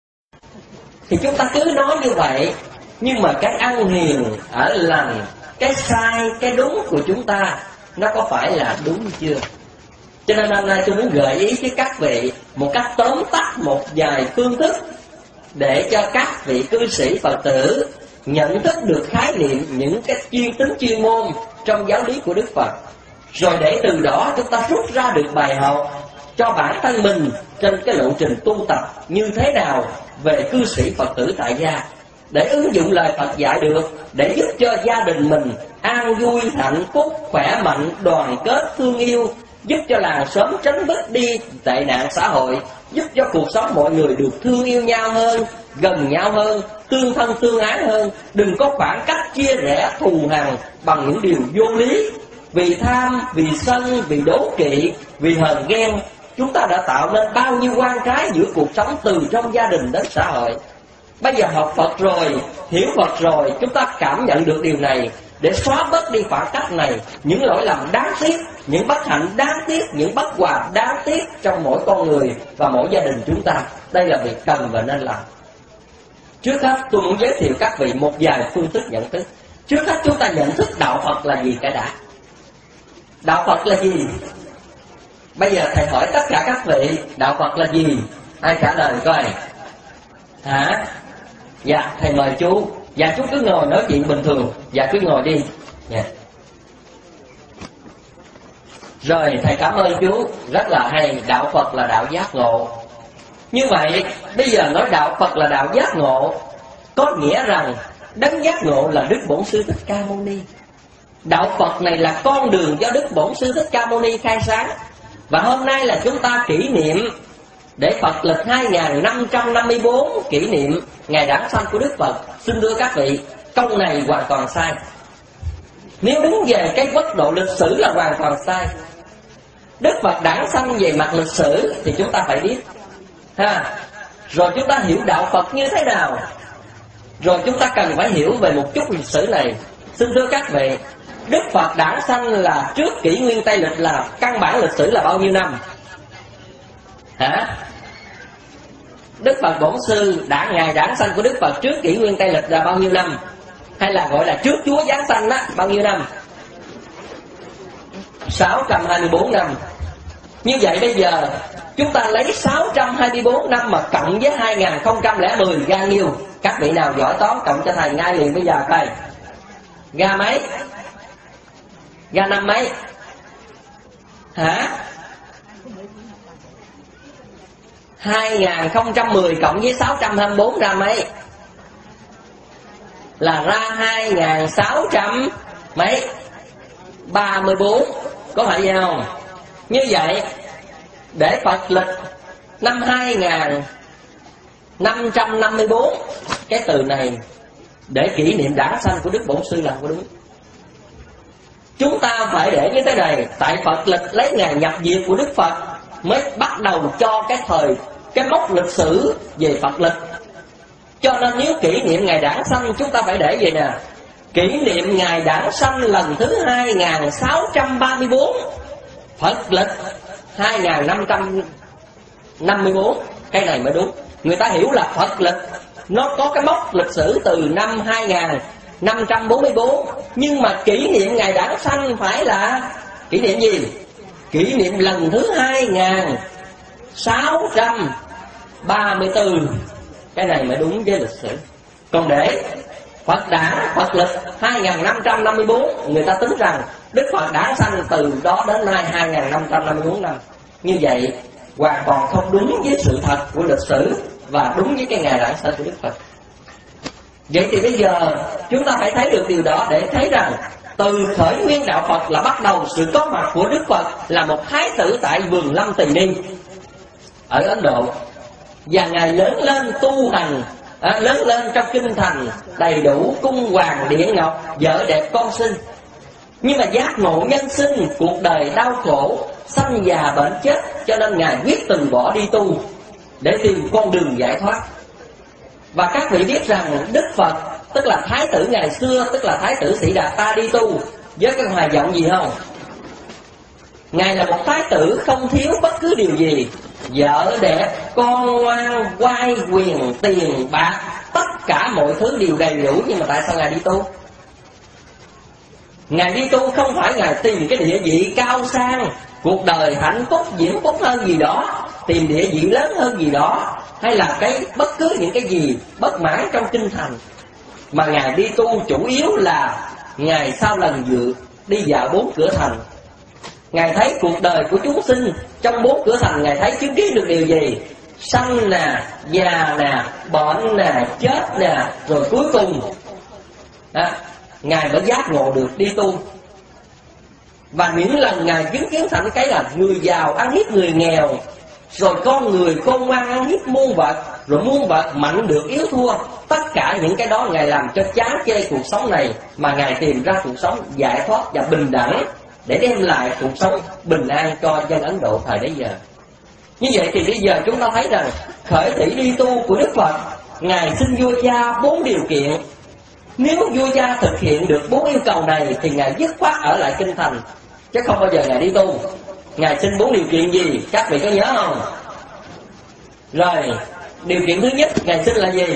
Thì chúng ta cứ nói như vậy, nhưng mà cái ăn hiền ở lành, cái sai, cái đúng của chúng ta nó có phải là đúng chưa? Cho nên hôm nay tôi muốn gợi ý với các vị một cách tóm tắt một vài phương thức để cho các vị cư sĩ Phật tử nhận thức được khái niệm những cái chuyên tính chuyên môn trong giáo lý của Đức Phật, rồi để từ đó chúng ta rút ra được bài học cho bản thân mình trên cái lộ trình tu tập như thế nào về cư sĩ Phật tử tại gia. để ứng dụng lời Phật dạy được, để giúp cho gia đình mình an vui, hạnh phúc, khỏe mạnh, đoàn kết, thương yêu, giúp cho làng xóm tránh bớt đi tệ nạn xã hội, giúp cho cuộc sống mọi người được thương yêu nhau hơn, gần nhau hơn, tương thân tương ái hơn. Đừng có khoảng cách chia rẽ thù hằn bằng những điều vô lý. Vì tham, vì sân, vì đố kỵ, vì hờn ghen, chúng ta đã tạo nên bao nhiêu oan trái giữa cuộc sống từ trong gia đình đến xã hội. Bây giờ học Phật rồi, hiểu Phật rồi, chúng ta cảm nhận được điều này, để xóa bớt đi khoảng cách này, những lỗi lầm đáng tiếc, những bất hạnh đáng tiếc, những bất hòa đáng tiếc trong mỗi con người và mỗi gia đình chúng ta. Đây là việc cần và nên làm. Trước hết tôi muốn giới thiệu các vị một vài phương thức nhận thức. Trước hết chúng ta nhận thức đạo Phật là gì cái đã. Đạo Phật là gì? Bây giờ thầy hỏi tất cả các vị, đạo Phật là gì? Ai trả lời coi? Hả? Dạ, thầy mời chú. Dạ, chú cứ ngồi nói chuyện bình thường. Dạ, cứ ngồi đi. Dạ. Rồi, thầy cảm ơn chú. Rất là hay. Đạo Phật là đạo giác ngộ. Như vậy, bây giờ nói đạo Phật là đạo giác ngộ, có nghĩa rằng đấng giác ngộ là Đức Bổn Sư Thích Ca Mâu Ni. Đạo Phật này là con đường do Đức Bổn Sư Thích Ca Mâu Ni khai sáng. Và hôm nay là chúng ta kỷ niệm để Phật lịch hai nghìn năm trăm năm mươi bốn, kỷ niệm ngày đản sanh của Đức Phật. Xin thưa các vị, câu này hoàn toàn sai. Nếu đứng về cái góc độ lịch sử là hoàn toàn sai. Đức Phật đản sanh về mặt lịch sử thì chúng ta phải biết ha. Rồi chúng ta hiểu đạo Phật như thế nào, rồi chúng ta cần phải hiểu về một chút lịch sử này. Xin thưa các vị, Đức Phật đản sanh là trước kỷ nguyên Tây lịch là căn bản lịch sử là bao nhiêu năm? Hả? Đức Phật Bổn Sư đã ngày đản sanh của Đức Phật trước kỷ nguyên Tây lịch là bao nhiêu năm? Hay là gọi là trước Chúa giáng sanh đó, bao nhiêu năm? sáu trăm hai mươi bốn năm. Như vậy bây giờ chúng ta lấy sáu trăm hai mươi bốn năm mà cộng với hai nghìn không trăm lẻ mười ra nhiêu? Các vị nào giỏi toán cộng cho thầy ngay liền bây giờ coi. Ra mấy? Ra năm mấy? Hả? hai nghìn không trăm mười cộng với sáu trăm hai mươi bốn ra mấy? Là ra hai nghìn sáu trăm mấy? ba mươi bốn. Có phải vậy không? Như vậy để Phật lịch năm hai nghìn năm trăm năm mươi bốn, cái từ này để kỷ niệm đản sanh của Đức Bổn Sư là có đúng. Chúng ta phải để như thế này, tại Phật lịch lấy ngày nhập diệt của Đức Phật mới bắt đầu cho cái thời, cái mốc lịch sử về Phật lịch. Cho nên nếu kỷ niệm ngày đản sanh chúng ta phải để vậy nè, kỷ niệm ngày đản sanh lần thứ hai nghìn sáu trăm ba mươi bốn, Phật lịch hai nghìn năm trăm năm mươi bốn. Cái này mới đúng. Người ta hiểu là Phật lịch nó có cái mốc lịch sử từ năm hai nghìn năm trăm bốn mươi bốn, nhưng mà kỷ niệm ngày đản sanh phải là kỷ niệm gì? Kỷ niệm lần thứ hai nghìn sáu trăm ba mươi tư. Cái này mới đúng với lịch sử. Còn để Phật đản, Phật lịch hai nghìn năm trăm năm mươi bốn, người ta tính rằng Đức Phật đản sanh từ đó đến nay hai nghìn năm trăm năm mươi bốn năm. Như vậy hoàn toàn không đúng với sự thật của lịch sử và đúng với cái ngày đản sanh của Đức Phật. Vậy thì bây giờ chúng ta phải thấy được điều đó để thấy rằng từ khởi nguyên đạo Phật là bắt đầu sự có mặt của Đức Phật là một thái tử tại vườn Lâm Tỳ Ni ở Ấn Độ. Và Ngài lớn lên tu hành, à, lớn lên trong kinh thành đầy đủ cung hoàng điện ngọc, vợ đẹp con xinh. Nhưng mà giác ngộ nhân sinh, cuộc đời đau khổ, sanh già bệnh chết, cho nên Ngài quyết từ bỏ đi tu để tìm con đường giải thoát. Và các vị biết rằng Đức Phật, tức là thái tử ngày xưa, tức là thái tử Sĩ Đạt Ta đi tu với cái hoài vọng gì không? Ngài là một thái tử không thiếu bất cứ điều gì, vợ đẹp, con ngoan, oai quyền, tiền bạc, tất cả mọi thứ đều đầy đủ. Nhưng mà tại sao Ngài đi tu? Ngài đi tu không phải Ngài tìm cái địa vị cao sang, cuộc đời hạnh phúc, diễm phúc hơn gì đó, tìm địa vị lớn hơn gì đó, hay là cái bất cứ những cái gì bất mãn trong kinh thành. Mà Ngài đi tu chủ yếu là Ngài sau lần dự đi dạo bốn cửa thành, Ngài thấy cuộc đời của chúng sinh trong bốn cửa thành, Ngài thấy chứng kiến được điều gì? sanh nè, già nè, bệnh nè, chết nè, rồi cuối cùng đó, Ngài mới giác ngộ được đi tu. Và những lần Ngài chứng kiến thành cái là người giàu ăn hiếp người nghèo, rồi con người khôn ngoan ăn hiếp muôn vật, rồi muôn vật mạnh được yếu thua. Tất cả những cái đó Ngài làm cho chán chê cuộc sống này, mà Ngài tìm ra cuộc sống giải thoát và bình đẳng để đem lại cuộc sống bình an cho dân Ấn Độ thời bấy giờ. Như vậy thì bây giờ chúng ta thấy rằng khởi thủy đi tu của Đức Phật, Ngài xin vua cha bốn điều kiện. Nếu vua cha thực hiện được bốn yêu cầu này thì Ngài dứt khoát ở lại kinh thành, chứ không bao giờ Ngài đi tu. Ngài xin bốn điều kiện gì? Các vị có nhớ không? Rồi, điều kiện thứ nhất Ngài xin là gì?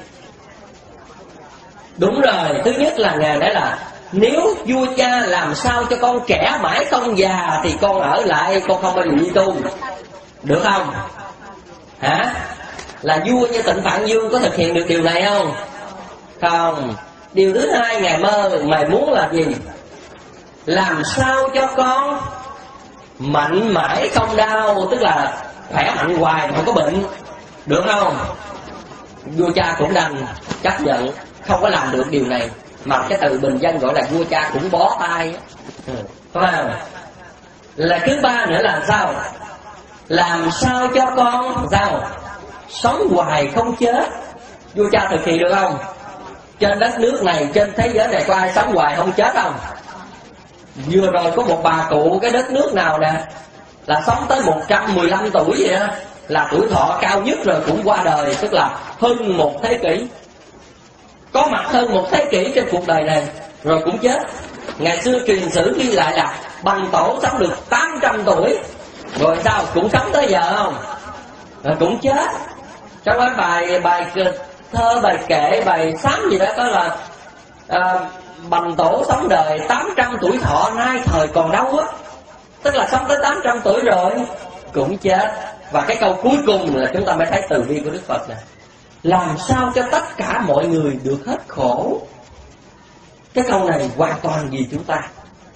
Đúng rồi, thứ nhất là Ngài nói là nếu vua cha làm sao cho con trẻ mãi không già thì con ở lại, con không bao giờ đi tu. Được không? Hả? Là vua như Tịnh Phạn Dương có thực hiện được điều này không? Không. Điều thứ hai Ngài mơ, Ngài muốn là gì? Làm sao cho con mạnh mãi không đau, tức là khỏe mạnh hoài mà không có bệnh. Được không? Vua cha cũng đành chấp nhận không có làm được điều này, mà cái từ bình dân gọi là vua cha cũng bó tay. Phải không? Là thứ ba nữa là sao? Làm sao cho con sao? Sống hoài không chết. Vua cha thực hiện được không? Trên đất nước này, trên thế giới này có ai sống hoài không chết không? Vừa rồi có một bà cụ cái đất nước nào nè là sống tới một trăm mười lăm tuổi vậy đó, là tuổi thọ cao nhất rồi cũng qua đời, tức là hơn một thế kỷ. Có mặt hơn một thế kỷ trên cuộc đời này rồi cũng chết. Ngày xưa truyền sử ghi lại là Bành Tổ sống được tám trăm tuổi, rồi sao cũng sống tới giờ không? Rồi cũng chết. Trong cái bài bài thơ, bài kệ, bài sám gì đó có là à, Bành Tổ sống đời tám trăm tuổi thọ, nay thời còn đâu á. Tức là sống tới tám trăm tuổi rồi cũng chết. Và cái câu cuối cùng là chúng ta mới thấy từ bi của Đức Phật này: làm sao cho tất cả mọi người được hết khổ. Cái câu này hoàn toàn vì chúng ta.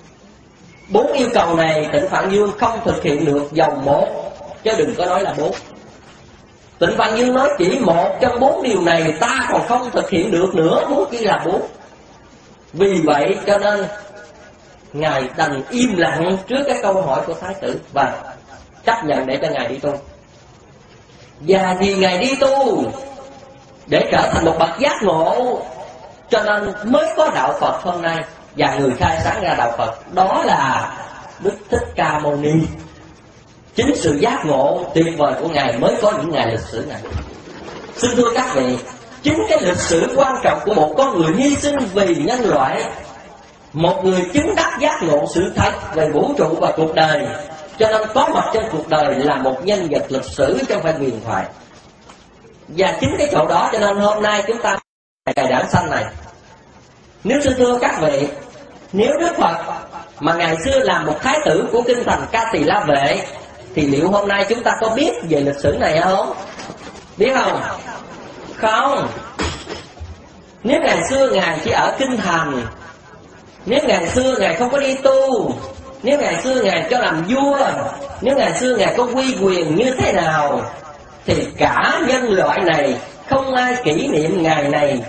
Bốn yêu cầu này Tịnh Phạn Dương không thực hiện được dầu một, chứ đừng có nói là bốn. Tịnh Phạn Dương nói chỉ một trong bốn điều này ta còn không thực hiện được nữa, huống chi là bốn. Vì vậy cho nên Ngài đành im lặng trước cái câu hỏi của Thái tử và chấp nhận để cho Ngài đi tu. Và vì Ngài đi tu để trở thành một bậc giác ngộ, cho nên mới có đạo Phật hôm nay. Và người khai sáng ra đạo Phật đó là Đức Thích Ca Mâu Ni. Chính sự giác ngộ tuyệt vời của Ngài mới có những ngày lịch sử này. Xin thưa các vị, chính cái lịch sử quan trọng của một con người hy sinh vì nhân loại, một người chứng đắc giác ngộ sự thật về vũ trụ và cuộc đời, cho nên có mặt trên cuộc đời là một nhân vật lịch sử chứ không phải huyền thoại. Và chính cái chỗ đó cho nên hôm nay chúng ta ngày đản sanh này. Nếu xin thưa các vị, nếu Đức Phật mà ngày xưa làm một thái tử của kinh thành Ca Tỳ La Vệ thì liệu hôm nay chúng ta có biết về lịch sử này không? Biết không? Không. Nếu ngày xưa Ngài chỉ ở kinh thành, nếu ngày xưa Ngài không có đi tu, nếu ngày xưa Ngài cho làm vua, nếu ngày xưa Ngài có uy quyền như thế nào, thì cả nhân loại này không ai kỷ niệm ngày này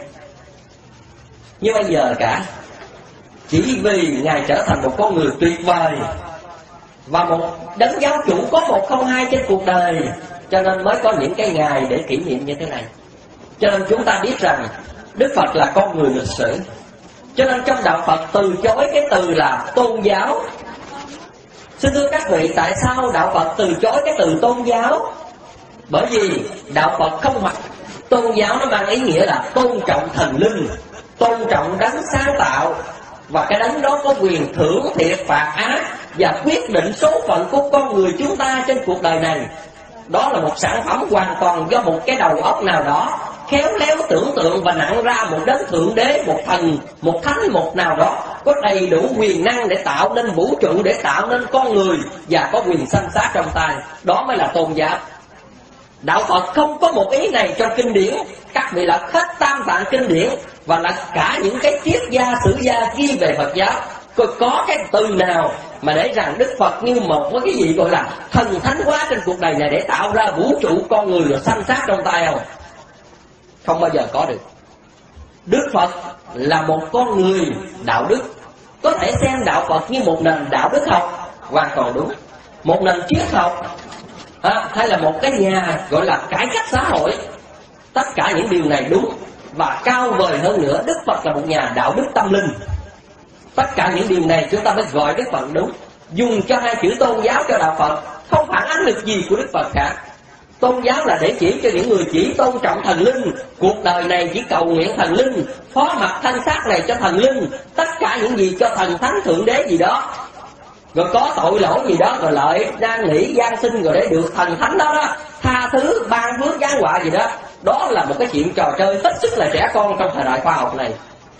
như bây giờ cả. Chỉ vì Ngài trở thành một con người tuyệt vời và một đấng giáo chủ có một không hai trên cuộc đời, cho nên mới có những cái ngày để kỷ niệm như thế này. Cho nên chúng ta biết rằng Đức Phật là con người lịch sử. Cho nên trong đạo Phật từ chối cái từ là tôn giáo. Xin thưa các vị, tại sao đạo Phật từ chối cái từ tôn giáo? Bởi vì đạo Phật không mặc tôn giáo, nó mang ý nghĩa là tôn trọng thần linh, tôn trọng đấng sáng tạo, và cái đấng đó có quyền thưởng thiệt phạt ác và quyết định số phận của con người chúng ta trên cuộc đời này. Đó là một sản phẩm hoàn toàn do một cái đầu óc nào đó khéo léo tưởng tượng và nặng ra một đấng thượng đế, một thần, một thánh, một nào đó có đầy đủ quyền năng để tạo nên vũ trụ, để tạo nên con người, và có quyền sanh sát trong tay. Đó mới là tôn giáo. Đạo Phật không có một ý này trong kinh điển. Các vị là hết tam tạng kinh điển và là cả những cái triết gia, sử gia ghi về Phật giáo, coi có cái từ nào mà để rằng Đức Phật như một cái gì gọi là thần thánh hóa trên cuộc đời này để tạo ra vũ trụ con người rồi sanh sát trong tay không? Không bao giờ có được. Đức Phật là một con người đạo đức. Có thể xem đạo Phật như một nền đạo đức học, hoàn toàn đúng. Một nền triết học, à, hay là một cái nhà gọi là cải cách xã hội. Tất cả những điều này đúng. Và cao vời hơn nữa, Đức Phật là một nhà đạo đức tâm linh. Tất cả những điều này chúng ta mới gọi Đức Phật đúng. Dùng cho hai chữ tôn giáo cho đạo Phật không phản ánh được gì của Đức Phật cả. Tôn giáo là để chỉ cho những người chỉ tôn trọng thần linh, cuộc đời này chỉ cầu nguyện thần linh, phó mặc thân xác này cho thần linh, tất cả những gì cho thần thánh thượng đế gì đó. Rồi có tội lỗi gì đó, rồi lợi đang nghĩ gian sinh rồi để được thần thánh đó đó tha thứ, ban phước, giáng họa gì đó. Đó là một cái chuyện trò chơi hết sức là trẻ con trong thời đại khoa học này.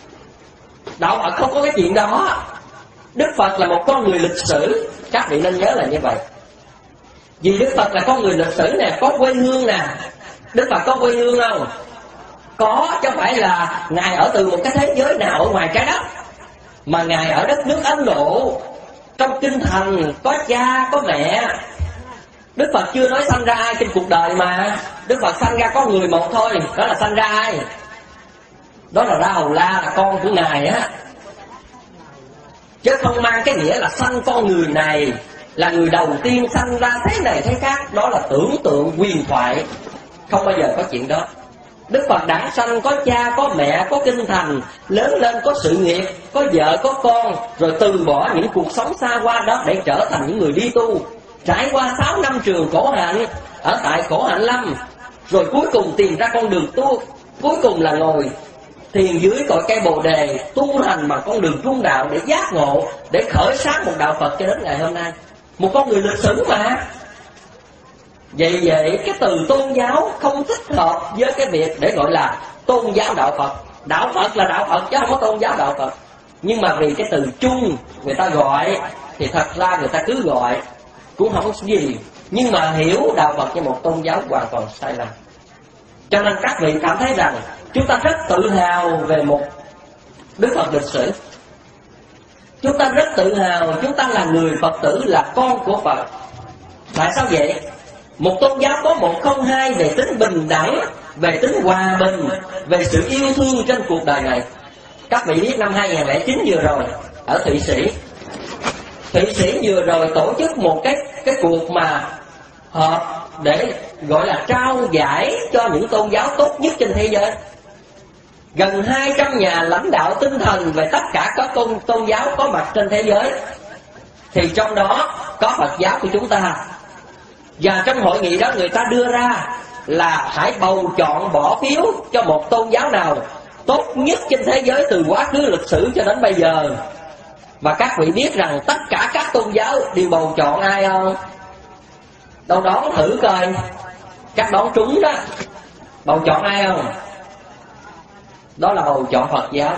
Đạo Phật không có cái chuyện đó. Đức Phật là một con người lịch sử. Các vị nên nhớ là như vậy. Vì Đức Phật là con người lịch sử nè, có quê hương nè. Đức Phật có quê hương không? Có, chứ không phải là Ngài ở từ một cái thế giới nào ở ngoài trái đất, mà Ngài ở đất nước Ấn Độ. Trong kinh thành có cha, có mẹ. Đức Phật chưa nói sanh ra ai trên cuộc đời mà. Đức Phật sanh ra có người một thôi. Đó là sanh ra ai? Đó là Ra Hầu La, là con của Ngài á. Chứ không mang cái nghĩa là sanh con người này là người đầu tiên sanh ra thế này thế khác. Đó là tưởng tượng huyền thoại. Không bao giờ có chuyện đó. Đức Phật đã sanh có cha, có mẹ, có kinh thành, lớn lên có sự nghiệp, có vợ, có con, rồi từ bỏ những cuộc sống xa hoa đó để trở thành những người đi tu. Trải qua sáu năm trường khổ hạnh ở tại Khổ Hạnh Lâm, rồi cuối cùng tìm ra con đường tu. Cuối cùng là ngồi thiền dưới cội cây Bồ Đề, tu hành bằng con đường trung đạo để giác ngộ, để khởi sáng một đạo Phật cho đến ngày hôm nay. Một con người lịch sử mà. Vậy vậy cái từ tôn giáo không thích hợp với cái việc để gọi là tôn giáo đạo Phật. Đạo Phật là đạo Phật chứ không có tôn giáo đạo Phật. Nhưng mà vì cái từ chung người ta gọi, thì thật ra người ta cứ gọi cũng không có gì. Nhưng mà hiểu đạo Phật như một tôn giáo hoàn toàn sai lầm. Cho nên các vị cảm thấy rằng chúng ta rất tự hào về một Đức Phật lịch sử. Chúng ta rất tự hào chúng ta là người Phật tử, là con của Phật. Tại sao vậy? Một tôn giáo có một không hai về tính bình đẳng, về tính hòa bình, về sự yêu thương trên cuộc đời này. Các vị biết năm hai không không chín vừa rồi ở Thụy Sĩ, Thụy Sĩ vừa rồi tổ chức một cái cái cuộc mà họp để gọi là trao giải cho những tôn giáo tốt nhất trên thế giới. Gần hai trăm nhà lãnh đạo tinh thần về tất cả các tôn, tôn giáo có mặt trên thế giới. Thì trong đó có Phật giáo của chúng ta. Và trong hội nghị đó người ta đưa ra là hãy bầu chọn bỏ phiếu cho một tôn giáo nào tốt nhất trên thế giới từ quá khứ lịch sử cho đến bây giờ. Và các vị biết rằng tất cả các tôn giáo đều bầu chọn ai không? Đâu đoán thử coi. Các đoán trúng đó. Bầu chọn ai không? Đó là bầu chọn Phật giáo.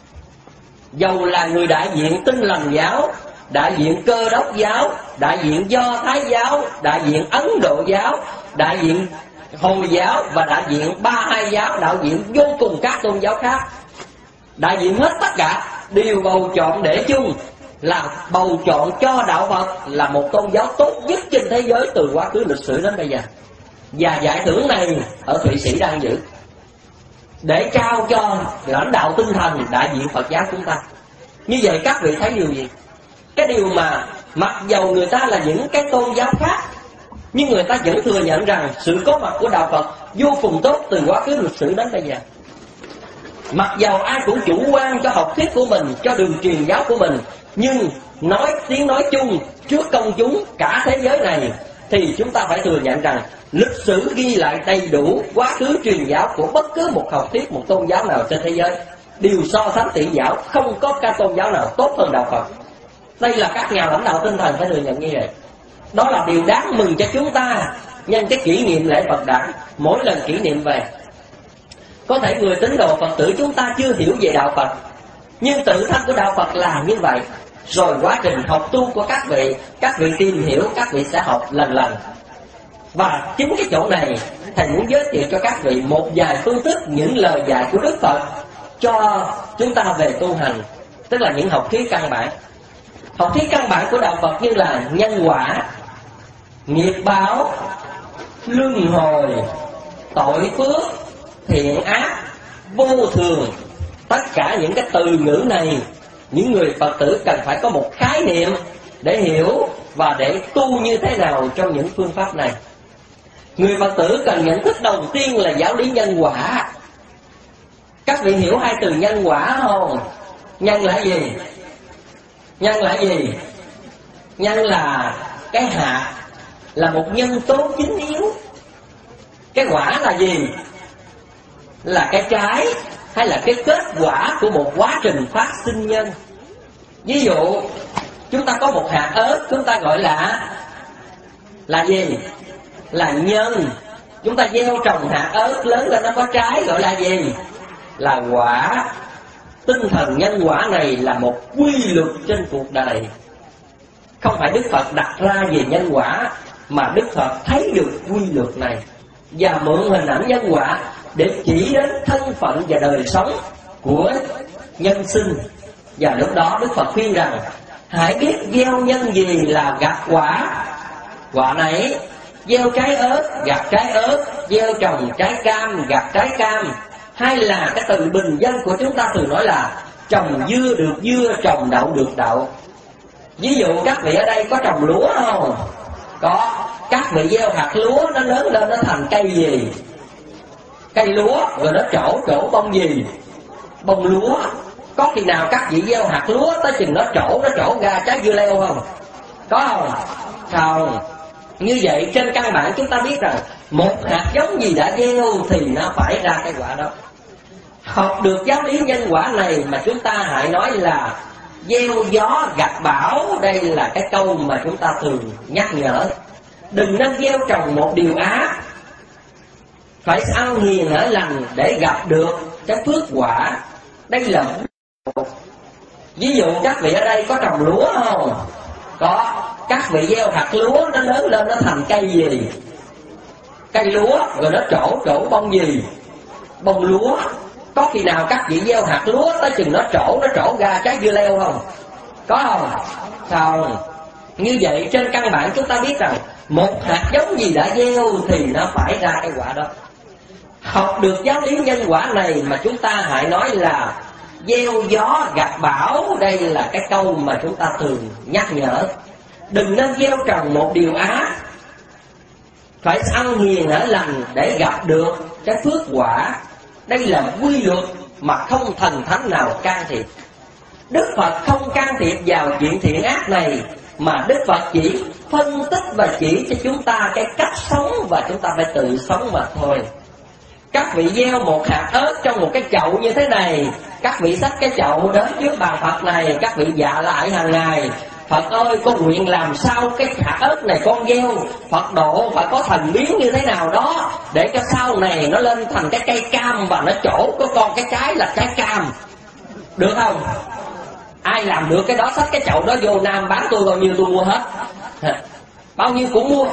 Dầu là người đại diện Tin Lành giáo, đại diện Cơ Đốc giáo, đại diện Do Thái giáo, đại diện Ấn Độ giáo, đại diện Hồi giáo và đại diện Ba Hai giáo, đại diện vô cùng các tôn giáo khác. Đại diện hết tất cả đều bầu chọn để chung là bầu chọn cho đạo Phật là một tôn giáo tốt nhất trên thế giới từ quá khứ lịch sử đến bây giờ. Và giải thưởng này ở Thụy Sĩ đang giữ để trao cho lãnh đạo tinh thần đại diện Phật giáo chúng ta. Như vậy các vị thấy điều gì? Cái điều mà mặc dầu người ta là những cái tôn giáo khác, nhưng người ta vẫn thừa nhận rằng sự có mặt của đạo Phật vô cùng tốt từ quá khứ lịch sử đến bây giờ. Mặc dầu ai cũng chủ quan cho học thuyết của mình, cho đường truyền giáo của mình, nhưng nói tiếng nói chung trước công chúng cả thế giới này, thì chúng ta phải thừa nhận rằng lịch sử ghi lại đầy đủ quá khứ truyền giáo của bất cứ một học thuyết, một tôn giáo nào trên thế giới đều so sánh tỷ giáo, không có ca tôn giáo nào tốt hơn đạo Phật. Đây là các nhà lãnh đạo tinh thần phải thừa nhận như vậy. Đó là điều đáng mừng cho chúng ta nhân cái kỷ niệm lễ Phật đản. Mỗi lần kỷ niệm về, có thể người tín đồ Phật tử chúng ta chưa hiểu về đạo Phật, nhưng tự thân của đạo Phật là như vậy. Rồi quá trình học tu của các vị, các vị tìm hiểu, các vị sẽ học lần lần. Và chính cái chỗ này thầy muốn giới thiệu cho các vị một vài phương thức, những lời dạy của Đức Phật cho chúng ta về tu hành. tức là những học thuyết căn bản. Học thuyết căn bản của đạo Phật như là nhân quả, nghiệp báo, luân hồi, tội phước, thiện ác, vô thường. Tất cả những cái từ ngữ này, những người Phật tử cần phải có một khái niệm để hiểu và để tu như thế nào trong những phương pháp này. Người Phật tử cần nhận thức đầu tiên là giáo lý nhân quả. Các vị hiểu hai từ nhân quả không? Nhân là gì? Nhân là gì? Nhân là cái hạt, là một nhân tố chính yếu. Cái quả là gì? Là cái trái hay là cái kết quả của một quá trình phát sinh nhân. Ví dụ chúng ta có một hạt ớt, chúng ta gọi là là gì? Là nhân. Chúng ta gieo trồng hạt ớt lớn lên nó có trái gọi là gì? Là quả. Tinh thần nhân quả này là một quy luật trên cuộc đời. Không phải Đức Phật đặt ra về nhân quả, mà Đức Phật thấy được quy luật này và mượn hình ảnh nhân quả để chỉ đến thân phận và đời sống của nhân sinh. Và lúc đó Đức Phật khuyên rằng hãy biết gieo nhân gì là gặt quả. Quả này gieo trái ớt gặt trái ớt, gieo trồng trái cam gặt trái cam. Hay là cái từ bình dân của chúng ta thường nói là trồng dưa được dưa, trồng đậu được đậu. Ví dụ các vị ở đây có trồng lúa không? Có. Các vị gieo hạt lúa nó lớn lên nó thành cây gì? Cây lúa. Rồi nó trổ, trổ bông gì? Bông lúa. Có khi nào các vị gieo hạt lúa tới chừng nó trổ, nó trổ ra trái dưa leo không? Có không? Không. Như vậy trên căn bản chúng ta biết rằng một hạt giống gì đã gieo thì nó phải ra cái quả đó. Học được giáo lý nhân quả này mà chúng ta hãy nói là gieo gió gặt bão. Đây là cái câu mà chúng ta thường nhắc nhở. Đừng nên gieo trồng một điều ác, phải ăn hiền ở lành để gặp được cái phước quả. Đây là ví dụ các vị ở đây có trồng lúa không? Có. Các vị gieo hạt lúa nó lớn lên nó thành cây gì? Cây lúa. Rồi nó trổ, trổ bông gì? Bông lúa. Có khi nào các vị gieo hạt lúa tới chừng nó trổ, nó trổ ra trái dưa leo không? Có không? Không. Như vậy trên căn bản chúng ta biết rằng một hạt giống gì đã gieo thì nó phải ra cái quả đó. Học được giáo lý nhân quả này mà chúng ta hãy nói là gieo gió gặt bão. Đây là cái câu mà chúng ta thường nhắc nhở. Đừng nên gieo trồng một điều ác, phải ăn hiền ở lành để gặp được cái phước quả. Đây là quy luật mà không thần thánh nào can thiệp. Đức Phật không can thiệp vào chuyện thiện ác này, mà Đức Phật chỉ phân tích và chỉ cho chúng ta cái cách sống và chúng ta phải tự sống mà thôi. Các vị gieo một hạt ớt trong một cái chậu như thế này, các vị xách cái chậu đến trước bàn Phật này, các vị dạ lại hàng ngày: Phật ơi, con nguyện làm sao cái hạt ớt này con gieo, Phật độ phải có thần biến như thế nào đó để cho sau này nó lên thành cái cây cam và nó trổ có con cái trái là trái cam. Được không? Ai làm được cái đó xách cái chậu đó vô Nam bán tôi bao nhiêu tôi mua hết, bao nhiêu cũng mua.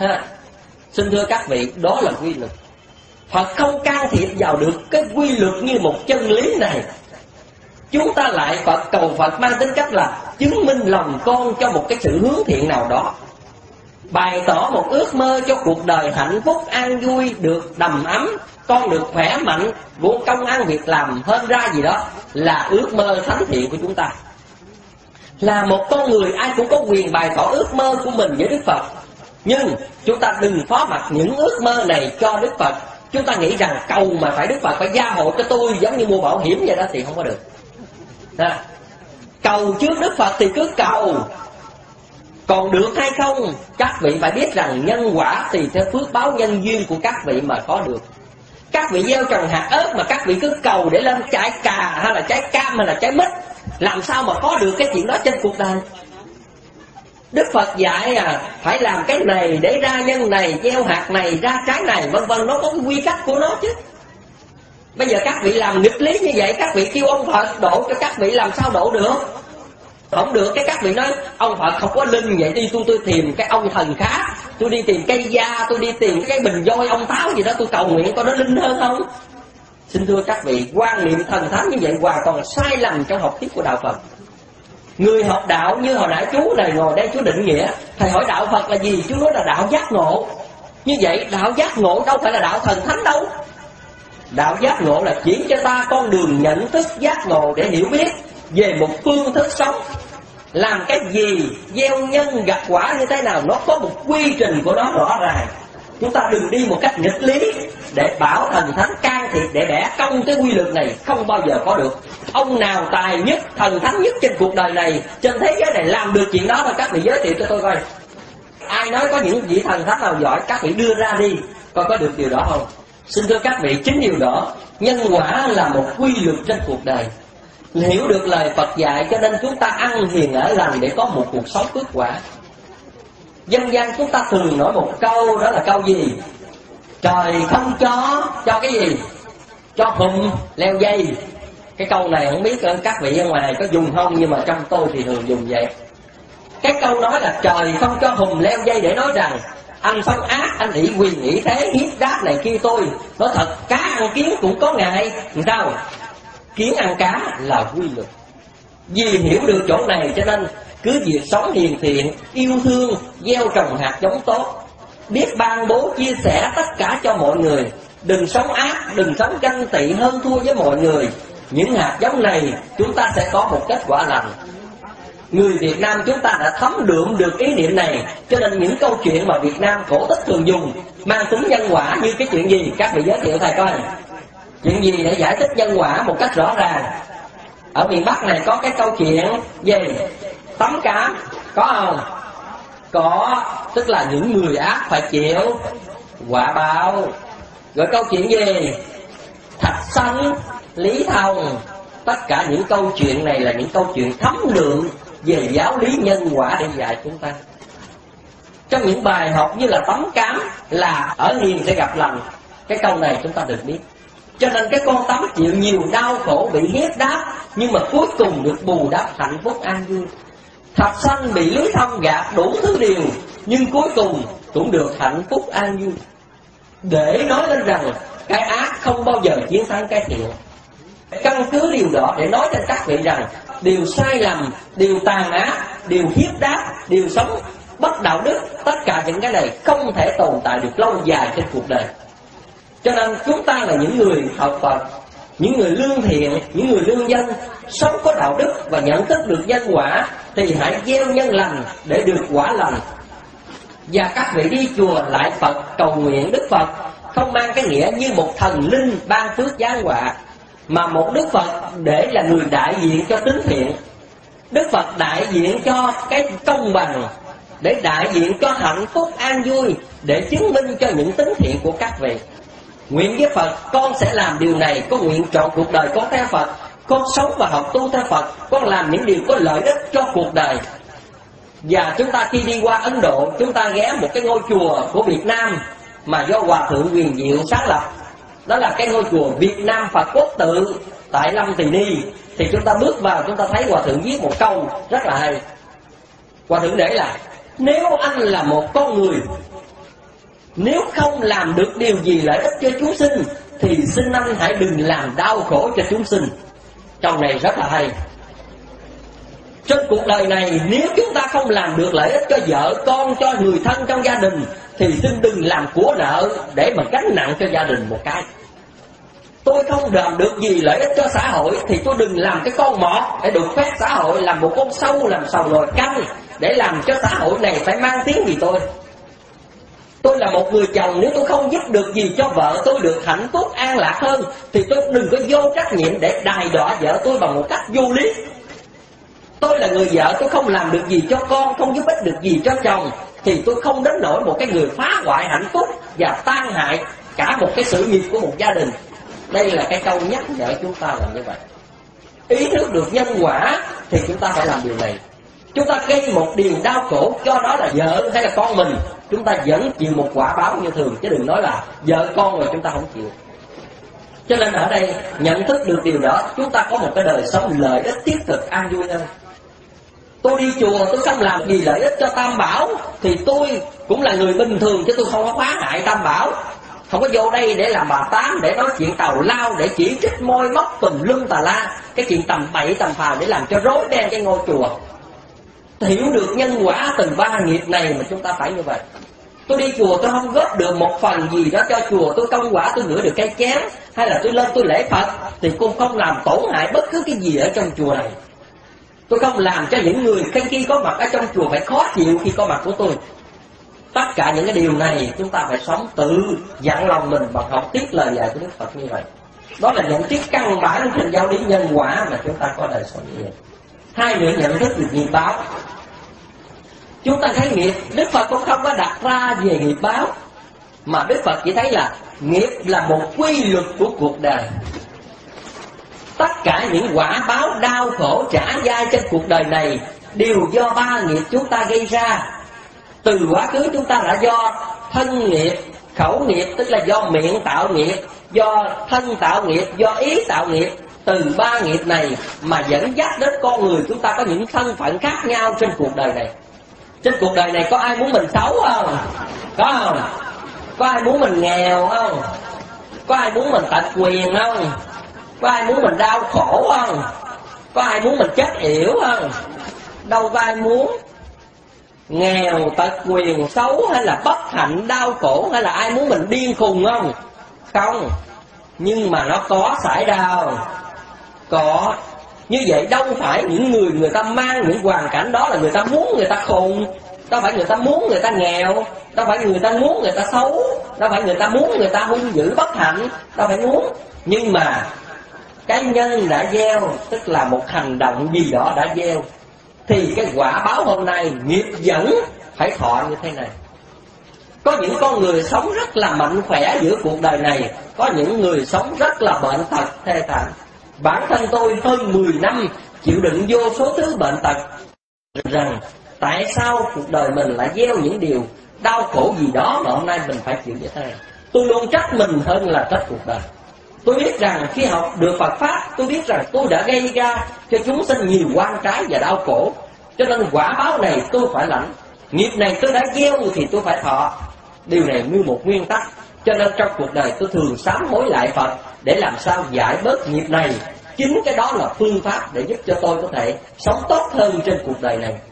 Xin thưa các vị, đó là quy luật. Phật không can thiệp vào được cái quy luật như một chân lý này. Chúng ta lại Phật cầu Phật mang tính cách là chứng minh lòng con cho một cái sự hướng thiện nào đó, bày tỏ một ước mơ cho cuộc đời hạnh phúc an vui, được đầm ấm, con được khỏe mạnh, vô công ăn việc làm hơn ra gì đó, là ước mơ thánh thiện của chúng ta. Là một con người ai cũng có quyền bày tỏ ước mơ của mình với Đức Phật. Nhưng chúng ta đừng phó mặc những ước mơ này cho Đức Phật. Chúng ta nghĩ rằng cầu mà phải Đức Phật phải gia hộ cho tôi giống như mua bảo hiểm vậy đó thì không có được. À, cầu trước Đức Phật thì cứ cầu, còn được hay không các vị phải biết rằng nhân quả tùy theo phước báo nhân duyên của các vị mà có được. Các vị gieo trồng hạt ớt mà các vị cứ cầu để lên trái cà hay là trái cam hay là trái mít, làm sao mà có được cái chuyện đó trên cuộc đời? Đức Phật dạy à, phải làm cái này để ra nhân này, gieo hạt này ra trái này, vân vân, nó có cái quy cách của nó chứ. Bây giờ các vị làm nghịch lý như vậy, các vị kêu ông Phật độ cho các vị, làm sao độ được? Không được. Cái các vị nói ông Phật không có linh, vậy đi tôi tôi tìm cái ông thần khác, tôi đi tìm cây da, tôi đi tìm cái bình voi ông táo gì đó, tôi cầu nguyện coi nó linh hơn không? Xin thưa các vị, quan niệm thần thánh như vậy hoàn toàn sai lầm trong học thuyết của đạo Phật. Người học đạo như hồi nãy chú này ngồi đây chú định nghĩa, thầy hỏi đạo Phật là gì? Chú nói là đạo giác ngộ. Như vậy đạo giác ngộ đâu phải là đạo thần thánh đâu. Đạo giác ngộ là chỉ cho ta con đường nhận thức giác ngộ để hiểu biết về một phương thức sống. Làm cái gì, gieo nhân gặt quả như thế nào, nó có một quy trình của nó rõ ràng. Chúng ta đừng đi một cách nghịch lý để bảo thần thánh can thiệp để bẻ cong cái quy luật này, không bao giờ có được. Ông nào tài nhất, thần thánh nhất trên cuộc đời này, trên thế giới này làm được chuyện đó, mà các vị giới thiệu cho tôi coi. Ai nói có những vị thần thánh nào giỏi, các vị đưa ra đi, coi có được điều đó không? Xin thưa các vị, chính điều đó, nhân quả là một quy luật trên cuộc đời. Hiểu được lời Phật dạy cho nên chúng ta ăn hiền ở lành để có một cuộc sống phước quả. Dân gian chúng ta thường nói một câu, đó là câu gì? Trời không cho, cho cái gì? Cho hùm leo dây. Cái câu này không biết các vị ở ngoài có dùng không, nhưng mà trong tôi thì thường dùng vậy. Cái câu nói là trời không cho hùm leo dây để nói rằng anh sống ác, anh ỷ quyền ỷ thế, hiếp đáp này kia tôi. Nói thật, cá ăn kiến cũng có ngày. Làm sao? Kiến ăn cá là quy luật. Vì hiểu được chỗ này cho nên cứ việc sống hiền thiện, yêu thương, gieo trồng hạt giống tốt, biết ban bố chia sẻ tất cả cho mọi người. Đừng sống ác, đừng sống ganh tị hơn thua với mọi người. Những hạt giống này chúng ta sẽ có một kết quả lành. Người Việt Nam chúng ta đã thấm đượm được ý niệm này, cho nên những câu chuyện mà Việt Nam cổ tích thường dùng mang tính nhân quả như cái chuyện gì? Các vị giới thiệu thầy coi. Chuyện gì để giải thích nhân quả một cách rõ ràng? Ở miền Bắc này có cái câu chuyện gì? Tắm cám, có không? Có, tức là những người ác phải chịu quả báo. Rồi câu chuyện gì? Thạch Sanh, Lý Thông. Tất cả những câu chuyện này là những câu chuyện thấm đượm về giáo lý nhân quả để dạy chúng ta. Trong những bài học như là tắm cám là ở hiền sẽ gặp lành, cái câu này chúng ta được biết. Cho nên cái con tắm chịu nhiều đau khổ, bị hiếp đáp, nhưng mà cuối cùng được bù đắp hạnh phúc an vui. Thạch Sanh bị Lý Thông gạt đủ thứ điều, nhưng cuối cùng cũng được hạnh phúc an vui. Để nói lên rằng cái ác không bao giờ chiến thắng cái thiện. Căn cứ điều đó để nói cho các vị rằng điều sai lầm, điều tàn ác, điều hiếp đáp, điều sống bất đạo đức, tất cả những cái này không thể tồn tại được lâu dài trên cuộc đời. Cho nên chúng ta là những người học Phật, những người lương thiện, những người lương dân, sống có đạo đức và nhận thức được nhân quả, thì hãy gieo nhân lành để được quả lành. Và các vị đi chùa lại Phật cầu nguyện Đức Phật không mang cái nghĩa như một thần linh ban phước giáng họa, mà một Đức Phật để là người đại diện cho tính thiện. Đức Phật đại diện cho cái công bằng, để đại diện cho hạnh phúc an vui, để chứng minh cho những tính thiện của các vị. Nguyện với Phật, con sẽ làm điều này, con nguyện trọn cuộc đời con theo Phật, con sống và học tu theo Phật, con làm những điều có lợi ích cho cuộc đời. Và chúng ta khi đi qua Ấn Độ, chúng ta ghé một cái ngôi chùa của Việt Nam mà do Hòa Thượng Huyền Diệu sáng lập. Đó là cái ngôi chùa Việt Nam Phật Quốc Tự tại Lâm Tỳ Ni. Thì chúng ta bước vào, chúng ta thấy Hòa Thượng viết một câu rất là hay. Hòa Thượng để là: nếu anh là một con người, nếu không làm được điều gì lợi ích cho chúng sinh, thì xin anh hãy đừng làm đau khổ cho chúng sinh. Câu này rất là hay. Trên cuộc đời này, nếu chúng ta không làm được lợi ích cho vợ con, cho người thân trong gia đình, thì xin đừng làm của nợ để mà gánh nặng cho gia đình một cái. Tôi không làm được gì lợi ích cho xã hội, thì tôi đừng làm cái con mọt để được phép xã hội, làm một con sâu làm sầu nồi canh để làm cho xã hội này phải mang tiếng vì tôi. Tôi là một người chồng, nếu tôi không giúp được gì cho vợ tôi được hạnh phúc an lạc hơn, thì tôi đừng có vô trách nhiệm để đài đọa vợ tôi bằng một cách vô lý. Tôi là người vợ, tôi không làm được gì cho con, không giúp ích được gì cho chồng, thì tôi không đến nỗi một cái người phá hoại hạnh phúc và tan hại cả một cái sự nghiệp của một gia đình. Đây là cái câu nhắc nhở chúng ta là như vậy. Ý thức được nhân quả thì chúng ta phải làm điều này. Chúng ta gây một điều đau khổ, cho đó là vợ hay là con mình, chúng ta vẫn chịu một quả báo như thường, chứ đừng nói là vợ con rồi chúng ta không chịu. Cho nên ở đây nhận thức được điều đó, chúng ta có một cái đời sống lợi ích thiết thực an vui hơn. Tôi đi chùa, tôi không làm gì lợi ích cho Tam Bảo, thì tôi cũng là người bình thường, chứ tôi không có phá hại Tam Bảo. Không có vô đây để làm bà tám, để nói chuyện tào lao, để chỉ trích môi móc tùm lum tà la, cái chuyện tầm bậy tầm phào để làm cho rối đen cái ngôi chùa. Hiểu được nhân quả từ ba nghiệp này mà chúng ta phải như vậy. Tôi đi chùa tôi không góp được một phần gì đó cho chùa, tôi công quả tôi ngửi được cây chén, hay là tôi lên tôi lễ Phật, thì cũng không làm tổn hại bất cứ cái gì ở trong chùa này. Tôi không làm cho những người khi có mặt ở trong chùa phải khó chịu khi có mặt của tôi. Tất cả những cái điều này chúng ta phải sống tự dặn lòng mình bằng học tiếp lời dạy của Đức Phật như vậy. Đó là nhận thức căn bản trên giáo lý nhân quả mà chúng ta có đời sống như vậy. Hai nữa, nhận thức được nghiệp báo. Chúng ta thấy nghiệp, Đức Phật cũng không có đặt ra về nghiệp báo, mà Đức Phật chỉ thấy là nghiệp là một quy luật của cuộc đời. Tất cả những quả báo đau khổ trả dai trên cuộc đời này đều do ba nghiệp chúng ta gây ra. Từ quá khứ chúng ta đã do thân nghiệp, khẩu nghiệp, tức là do miệng tạo nghiệp, do thân tạo nghiệp, do ý tạo nghiệp. Từ ba nghiệp này mà dẫn dắt đến con người chúng ta có những thân phận khác nhau trên cuộc đời này. Trên cuộc đời này có ai muốn mình xấu không? Có không? Có ai muốn mình nghèo không? Có ai muốn mình tật quyền không? Có ai muốn mình đau khổ không? Có ai muốn mình chết yểu không? Đâu có ai muốn. Nghèo, tật quyền, xấu hay là bất hạnh, đau khổ, hay là ai muốn mình điên khùng không? Không. Nhưng mà nó có xảy ra không? Có. Như vậy đâu phải những người người ta mang những hoàn cảnh đó là người ta muốn người ta khùng, đâu phải người ta muốn người ta nghèo, đâu phải người ta muốn người ta xấu, đâu phải người ta muốn người ta hung dữ bất hạnh, đâu phải muốn. Nhưng mà cái nhân đã gieo, tức là một hành động gì đó đã gieo, thì cái quả báo hôm nay nghiệp dẫn phải thọ như thế này. Có những con người sống rất là mạnh khỏe giữa cuộc đời này, có những người sống rất là bệnh tật thê thảm. Bản thân tôi hơn mười năm chịu đựng vô số thứ bệnh tật, rằng tại sao cuộc đời mình lại gieo những điều đau khổ gì đó mà hôm nay mình phải chịu như thế này. Tôi luôn trách mình hơn là trách cuộc đời. Tôi biết rằng khi học được Phật Pháp, tôi biết rằng tôi đã gây ra cho chúng sinh nhiều oan trái và đau khổ, cho nên quả báo này tôi phải lãnh. Nghiệp này tôi đã gieo thì tôi phải thọ. Điều này như một nguyên tắc. Cho nên trong cuộc đời tôi thường sám hối lại Phật để làm sao giải bớt nghiệp này. Chính cái đó là phương pháp để giúp cho tôi có thể sống tốt hơn trên cuộc đời này.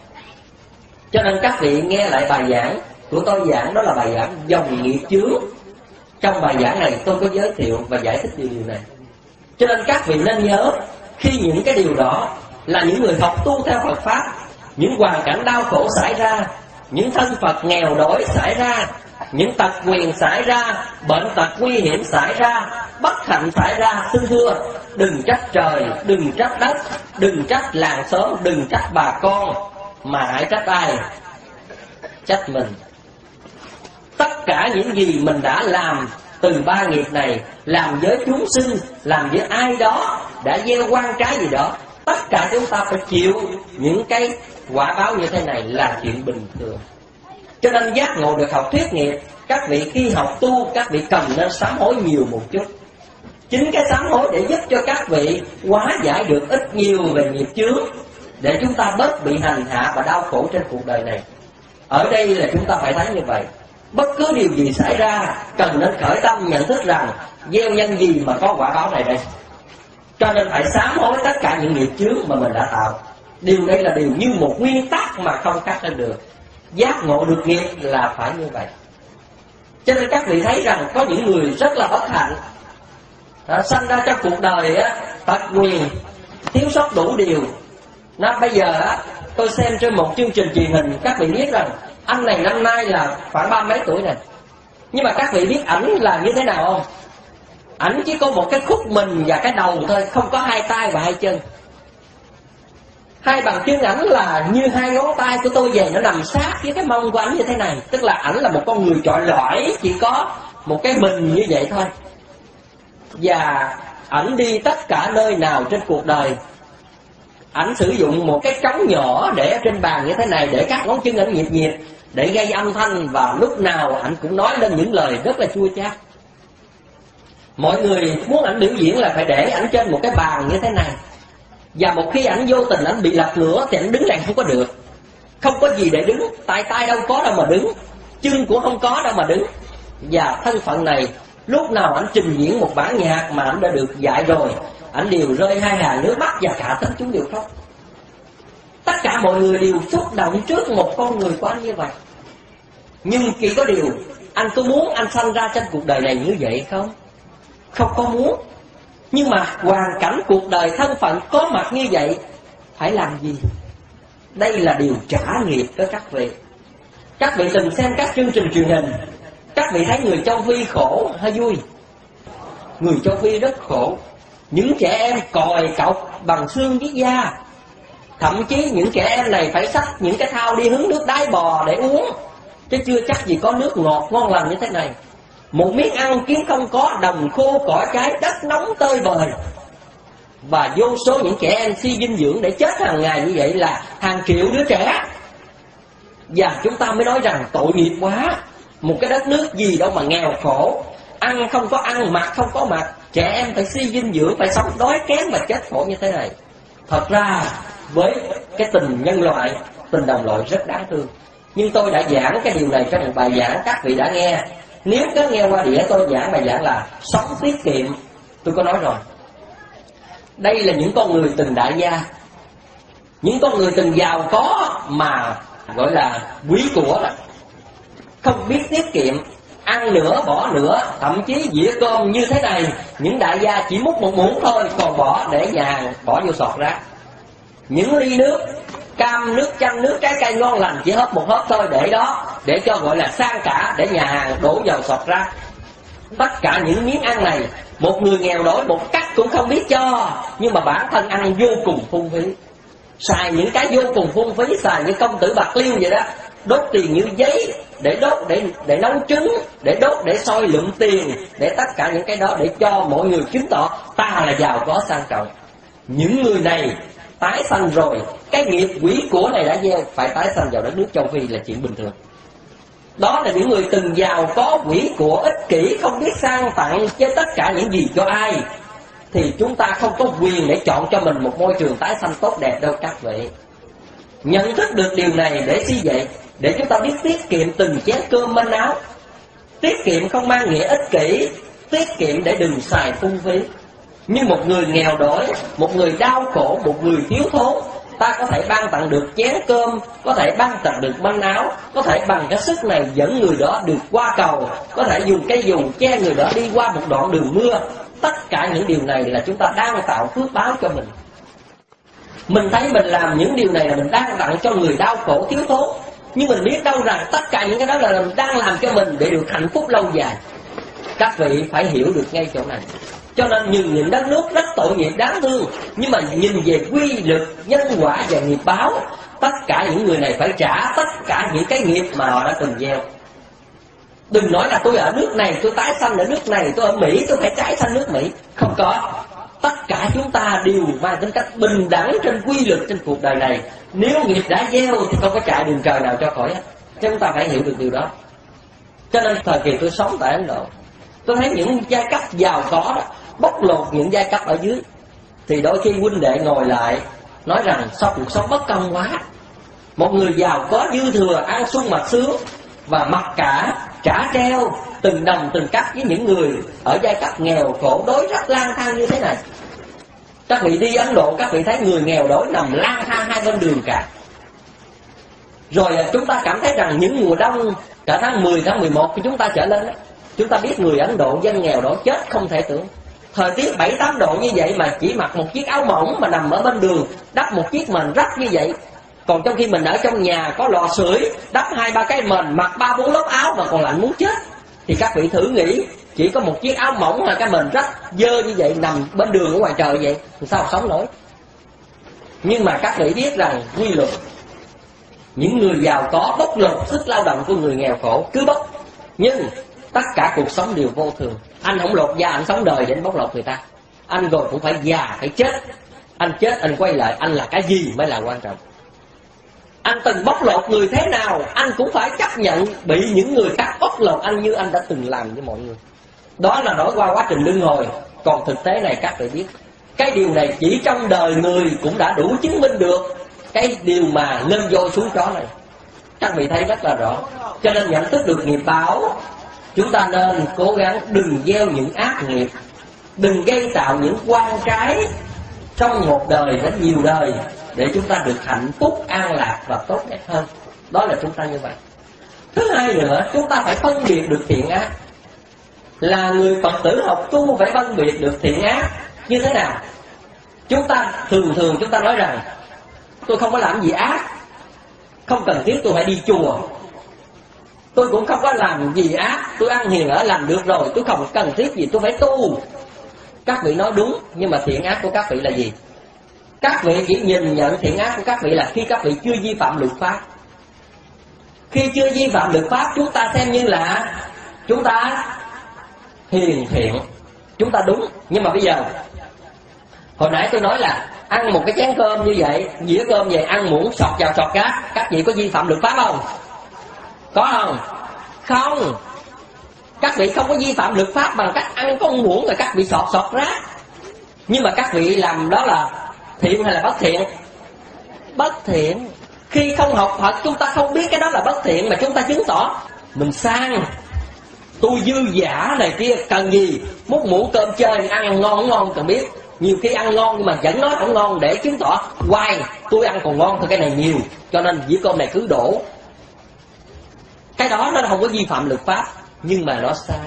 Cho nên các vị nghe lại bài giảng của tôi giảng, đó là bài giảng dòng nghiệp chướng. Trong bài giảng này tôi có giới thiệu và giải thích điều điều này. Cho nên các vị nên nhớ, khi những cái điều đó là những người học tu theo Phật Pháp, những hoàn cảnh đau khổ xảy ra, những thân Phật nghèo đói xảy ra, những tật quyền xảy ra, bệnh tật nguy hiểm xảy ra, bất hạnh xảy ra, xin thưa, đừng trách trời, đừng trách đất, đừng trách làng xóm, đừng trách bà con, mà hãy trách ai? Trách mình. Tất cả những gì mình đã làm từ ba nghiệp này, làm với chúng sinh, làm với ai đó đã gieo oan trái gì đó, tất cả chúng ta phải chịu những cái quả báo như thế này là chuyện bình thường. Cho nên giác ngộ được học thuyết nghiệp, các vị khi học tu, các vị cần nên sám hối nhiều một chút. Chính cái sám hối để giúp cho các vị hóa giải được ít nhiều về nghiệp chướng, để chúng ta bớt bị hành hạ và đau khổ trên cuộc đời này. Ở đây là chúng ta phải thấy như vậy. Bất cứ điều gì xảy ra, cần nên khởi tâm nhận thức rằng gieo nhân gì mà có quả báo này đây. Cho nên phải sám hối tất cả những nghiệp chướng mà mình đã tạo. Điều đây là điều như một nguyên tắc mà không cắt lên được. Giác ngộ được nghiệp là phải như vậy. Cho nên các vị thấy rằng có những người rất là bất hạnh, à, sanh ra trong cuộc đời á, tật nguyền, thiếu sót đủ điều. Nó bây giờ á, tôi xem trên một chương trình truyền hình, các vị biết rằng anh này năm nay là khoảng ba mấy tuổi này, nhưng mà các vị biết ảnh là như thế nào không? Ảnh chỉ có một cái khúc mình và cái đầu thôi, không có hai tay và hai chân. Hai bàn chân ảnh là như hai ngón tay của tôi về, nó nằm sát với cái mông của ảnh như thế này. Tức là ảnh là một con người chọi lõi, chỉ có một cái mình như vậy thôi. Và ảnh đi tất cả nơi nào trên cuộc đời, ảnh sử dụng một cái trống nhỏ để ở trên bàn như thế này, để các ngón chân ảnh nhịp nhịp, để gây âm thanh, và lúc nào ảnh cũng nói lên những lời rất là chua chát. Mọi người muốn ảnh biểu diễn là phải để ảnh trên một cái bàn như thế này. Và một khi ảnh vô tình ảnh bị lật ngửa thì ảnh đứng lại không có được. Không có gì để đứng, tay tay đâu có đâu mà đứng, chân cũng không có đâu mà đứng. Và thân phận này Lúc nào ảnh trình diễn một bản nhạc mà ảnh đã được dạy rồi, ảnh đều rơi hai hàng nước mắt và cả thính chúng đều khóc. Tất cả mọi người đều xúc động trước một con người của anh như vậy. Nhưng chỉ có điều, anh có muốn anh sanh ra trên cuộc đời này như vậy không? Không có muốn. Nhưng mà hoàn cảnh cuộc đời thân phận có mặt như vậy, phải làm gì? Đây là điều trả nghiệp đó các vị. Các vị từng xem các chương trình truyền hình, các vị thấy người châu Phi khổ hay vui? Người châu Phi rất khổ. Những trẻ em còi cọc bằng xương với da. Thậm chí những trẻ em này phải xách những cái thao đi hứng nước đáy bò để uống, chứ chưa chắc gì có nước ngọt ngon lành như thế này. Một miếng ăn kiếm không có, đồng khô cỏ trái, đất nóng tơi bời. Và vô số những trẻ em suy dinh dưỡng để chết hàng ngày như vậy là hàng triệu đứa trẻ. Và chúng ta mới nói rằng tội nghiệp quá. Một cái đất nước gì đâu mà nghèo khổ, ăn không có ăn, mặc không có mặc, trẻ em phải suy dinh dưỡng, phải sống đói kém và chết khổ như thế này. Thật ra với cái tình nhân loại, tình đồng loại rất đáng thương. Nhưng tôi đã giảng cái điều này trong một bài giảng, các vị đã nghe. Nếu có nghe qua đĩa tôi giảng bài giảng là sống tiết kiệm, tôi có nói rồi. Đây là những con người từng đại gia, những con người từng giàu có mà gọi là quý của đó. Không biết tiết kiệm, ăn nữa bỏ nữa, thậm chí dĩa cơm như thế này, những đại gia chỉ múc một muỗng thôi, còn bỏ để nhà hàng bỏ vô sọt rác. Những ly nước cam, nước chanh, nước trái cây ngon lành chỉ hớp một hớp thôi, để đó để cho gọi là sang cả, để nhà hàng đổ vào sọt rác. Tất cả những miếng ăn này, một người nghèo đói một cắt cũng không biết cho, nhưng mà bản thân ăn vô cùng phung phí, xài những cái vô cùng phung phí, xài như công tử Bạc Liêu vậy đó, đốt tiền như giấy để đốt, để để nấu trứng, để đốt để soi lượm tiền, để tất cả những cái đó để cho mọi người chứng tỏ ta là giàu có sang trọng. Những người này tái sanh rồi, cái nghiệp quỷ của này đã gieo, phải tái sanh vào đất nước châu Phi là chuyện bình thường. Đó là những người từng giàu có quỷ của, ích kỷ, không biết sang tặng với tất cả những gì cho ai. Thì chúng ta không có quyền để chọn cho mình một môi trường tái sanh tốt đẹp đâu các vị. Nhận thức được điều này để suy vậy, để chúng ta biết tiết kiệm từng chén cơm manh áo. Tiết kiệm không mang nghĩa ích kỷ, tiết kiệm để đừng xài phung phí. Nhưng một người nghèo đói, một người đau khổ, một người thiếu thốn, ta có thể ban tặng được chén cơm, có thể ban tặng được manh áo, có thể bằng cái sức này dẫn người đó được qua cầu, có thể dùng cây dù che người đó đi qua một đoạn đường mưa. Tất cả những điều này là chúng ta đang tạo phước báo cho mình. Mình thấy mình làm những điều này là mình đang tặng cho người đau khổ thiếu thốn, nhưng mình biết đâu rằng tất cả những cái đó là mình đang làm cho mình để được hạnh phúc lâu dài. Các vị phải hiểu được ngay chỗ này. Cho nên nhìn những đất nước rất tội nghiệp đáng thương, nhưng mà nhìn về quy lực, nhân quả và nghiệp báo, tất cả những người này phải trả tất cả những cái nghiệp mà họ đã từng gieo. Đừng nói là tôi ở nước này, tôi tái sanh ở nước này, tôi ở Mỹ, tôi phải tái sanh nước Mỹ. Không có. Tất cả chúng ta đều mang tính cách bình đẳng trên quy luật trên cuộc đời này. Nếu nghiệp đã gieo thì không có chạy đường trời nào cho khỏi hết. Chúng ta phải hiểu được điều đó. Cho nên thời kỳ tôi sống tại Ấn Độ, tôi thấy những giai cấp giàu có đó bóc lột những giai cấp ở dưới. Thì đôi khi huynh đệ ngồi lại nói rằng sao cuộc sống bất công quá. Một người giàu có dư thừa, ăn sung mặc sướng, và mặc cả trả treo từng đồng từng cắc với những người ở giai cấp nghèo khổ đói rất lang thang như thế này. Các vị đi Ấn Độ, các vị thấy người nghèo đói nằm lang thang hai bên đường cả. Rồi chúng ta cảm thấy rằng những mùa đông cả tháng mười, tháng mười một của chúng ta trở lên đó, chúng ta biết người Ấn Độ dân nghèo đói chết không thể tưởng. Thời tiết bảy tám độ như vậy mà chỉ mặc một chiếc áo mỏng mà nằm ở bên đường, đắp một chiếc mền rách như vậy. Còn trong khi mình ở trong nhà có lò sưởi, đắp hai ba cái mền, mặc ba bốn lớp áo mà còn lạnh muốn chết. Thì các vị thử nghĩ, chỉ có một chiếc áo mỏng hay cái mền rách dơ như vậy nằm bên đường ở ngoài trời vậy, thì sao sống nổi. Nhưng mà các vị biết rằng quy luật, những người giàu có bóc lột sức lao động của người nghèo khổ cứ bóc. Nhưng tất cả cuộc sống đều vô thường. Anh không lột da anh sống đời để anh bóc lột người ta. Anh rồi cũng phải già, phải chết. Anh chết anh quay lại, anh là cái gì mới là quan trọng. Anh từng bóc lột người thế nào, anh cũng phải chấp nhận bị những người khác bóc lột anh như anh đã từng làm với mọi người. Đó là đổi qua quá trình luân hồi. Còn thực tế này các vị biết, cái điều này chỉ trong đời người cũng đã đủ chứng minh được cái điều mà lên voi xuống chó này. Các vị thấy rất là rõ. Cho nên nhận thức được nghiệp báo chúng ta nên cố gắng đừng gieo những ác nghiệp, đừng gây tạo những quan trái trong một đời đến nhiều đời, để chúng ta được hạnh phúc, an lạc và tốt đẹp hơn. Đó là chúng ta như vậy. Thứ hai nữa, chúng ta phải phân biệt được thiện ác. Là người Phật tử học tu phải phân biệt được thiện ác. Như thế nào? Chúng ta thường thường chúng ta nói rằng tôi không có làm gì ác, không cần thiết tôi phải đi chùa. Tôi cũng không có làm gì ác, tôi ăn hiền ở lành được rồi, tôi không cần thiết gì tôi phải tu. Các vị nói đúng, nhưng mà thiện ác của các vị là gì? Các vị chỉ nhìn nhận thiện ác của các vị là khi các vị chưa vi phạm luật pháp. Khi chưa vi phạm luật pháp, chúng ta xem như là chúng ta hiền thiện, chúng ta đúng. Nhưng mà bây giờ, hồi nãy tôi nói là ăn một cái chén cơm như vậy, dĩa cơm vậy, ăn muỗng sọt vào sọt cát, các vị có vi phạm luật pháp không? Có không? Không. Các vị không có vi phạm luật pháp bằng cách ăn con muỗng rồi các vị sọt sọt rác. Nhưng mà các vị làm đó là thiện hay là bất thiện? Bất thiện. Khi không học Phật chúng ta không biết cái đó là bất thiện, mà chúng ta chứng tỏ mình sang, tôi dư giả này kia, cần gì múc muỗng cơm chơi ăn ngon không ngon cần biết. Nhiều khi ăn ngon nhưng mà vẫn nói không ngon để chứng tỏ hoài tôi ăn còn ngon thôi, cái này nhiều cho nên dĩa cơm này cứ đổ. Cái đó nó không có vi phạm luật pháp, nhưng mà nó sai.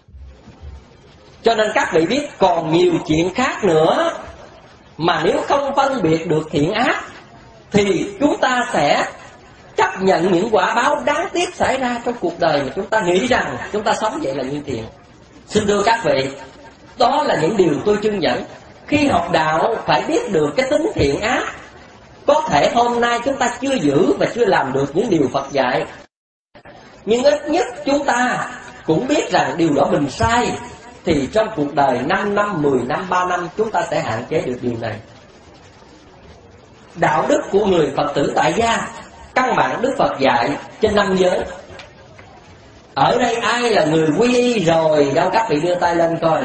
Cho nên các vị biết còn nhiều chuyện khác nữa, mà nếu không phân biệt được thiện ác thì chúng ta sẽ chấp nhận những quả báo đáng tiếc xảy ra trong cuộc đời mà chúng ta nghĩ rằng chúng ta sống vậy là như thiện. Xin thưa các vị, đó là những điều tôi trưng dẫn. Khi học đạo phải biết được cái tính thiện ác. Có thể hôm nay chúng ta chưa giữ và chưa làm được những điều Phật dạy, nhưng ít nhất chúng ta cũng biết rằng điều đó mình sai, thì trong cuộc đời năm năm, mười năm, ba năm chúng ta sẽ hạn chế được điều này. Đạo đức của người Phật tử tại gia, căn bản Đức Phật dạy trên năm giới. Ở đây ai là người quy y rồi? Đâu các vị đưa tay lên coi.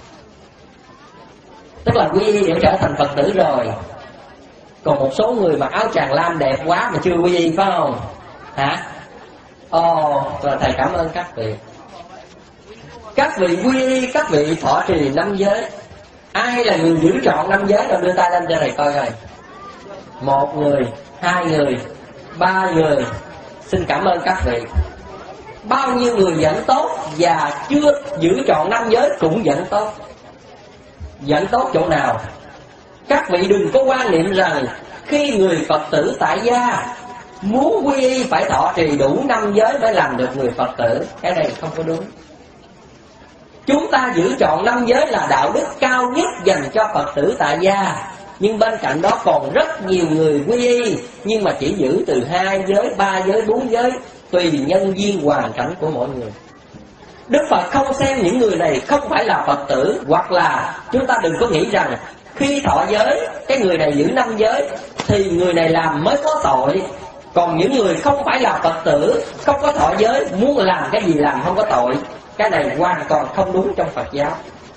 Tức là quy y để trở thành Phật tử rồi. Còn một số người mặc áo tràng lam đẹp quá mà chưa quy y phải không? Hả? Ồ, oh, rồi thầy cảm ơn các vị. Các vị quy y, các vị thọ trì năm giới. Ai là người giữ trọn năm giới? Rồi đưa tay lên cho thầy coi rồi. Một người, hai người, ba người. Xin cảm ơn các vị. Bao nhiêu người vẫn tốt và chưa giữ trọn năm giới cũng vẫn tốt. Vẫn tốt chỗ nào? Các vị đừng có quan niệm rằng khi người Phật tử tại gia muốn quy y phải thọ trì đủ năm giới mới làm được người Phật tử. Cái này không có đúng. Chúng ta giữ trọn năm giới là đạo đức cao nhất dành cho Phật tử tại gia. Nhưng bên cạnh đó còn rất nhiều người quy y, nhưng mà chỉ giữ từ hai giới, ba giới, bốn giới, tùy nhân duyên hoàn cảnh của mỗi người. Đức Phật không xem những người này không phải là Phật tử. Hoặc là chúng ta đừng có nghĩ rằng khi thọ giới, cái người này giữ năm giới thì người này làm mới có tội, còn những người không phải là Phật tử, không có thọ giới, muốn làm cái gì làm không có tội. Cái này hoàn toàn không đúng trong Phật giáo.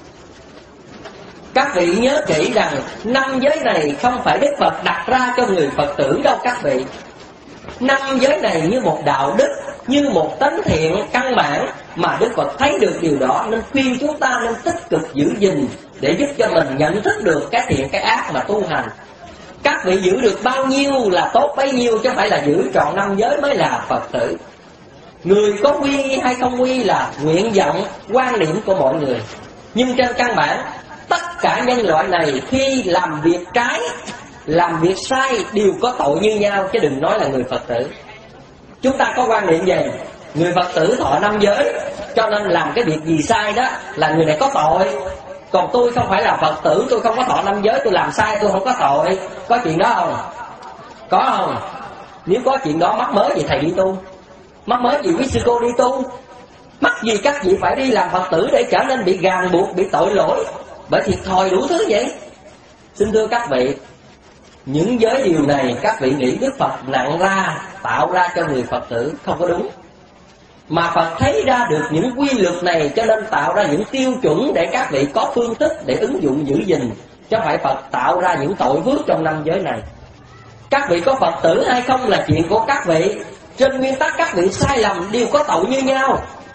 Các vị nhớ kỹ rằng năm giới này không phải Đức Phật đặt ra cho người Phật tử đâu các vị. Năm giới này như một đạo đức, như một tánh thiện căn bản mà Đức Phật thấy được điều đó, nên khuyên chúng ta nên tích cực giữ gìn để giúp cho mình nhận thức được cái thiện cái ác mà tu hành. Các vị giữ được bao nhiêu là tốt bấy nhiêu, chứ không phải là giữ trọn năm giới mới là Phật tử. Người có quy hay không quy là nguyện vọng, quan điểm của mọi người. Nhưng trên căn bản, tất cả nhân loại này khi làm việc trái, làm việc sai đều có tội như nhau, chứ đừng nói là người Phật tử. Chúng ta có quan niệm gì? Người Phật tử thọ năm giới, cho nên làm cái việc gì sai đó là người này có tội. Còn tôi không phải là Phật tử, tôi không có thọ năm giới, tôi làm sai tôi không có tội. Có chuyện đó không? Có không? Nếu có chuyện đó mắc mới gì thầy đi tu? Mắc mới gì quý sư cô đi tu? Mắc gì các vị phải đi làm Phật tử để trở nên bị ràng buộc, bị tội lỗi, bởi thiệt thòi đủ thứ vậy? Xin thưa các vị, những giới điều này các vị nghĩ Đức Phật nặng ra, tạo ra cho người Phật tử không có đúng. Mà Phật thấy ra được những quy luật này, cho nên tạo ra những tiêu chuẩn để các vị có phương thức để ứng dụng giữ gìn, chứ không phải Phật tạo ra những tội phước trong năm giới này. Các vị có Phật tử hay không là chuyện của các vị. Trên nguyên tắc các vị sai lầm đều có tội như nhau.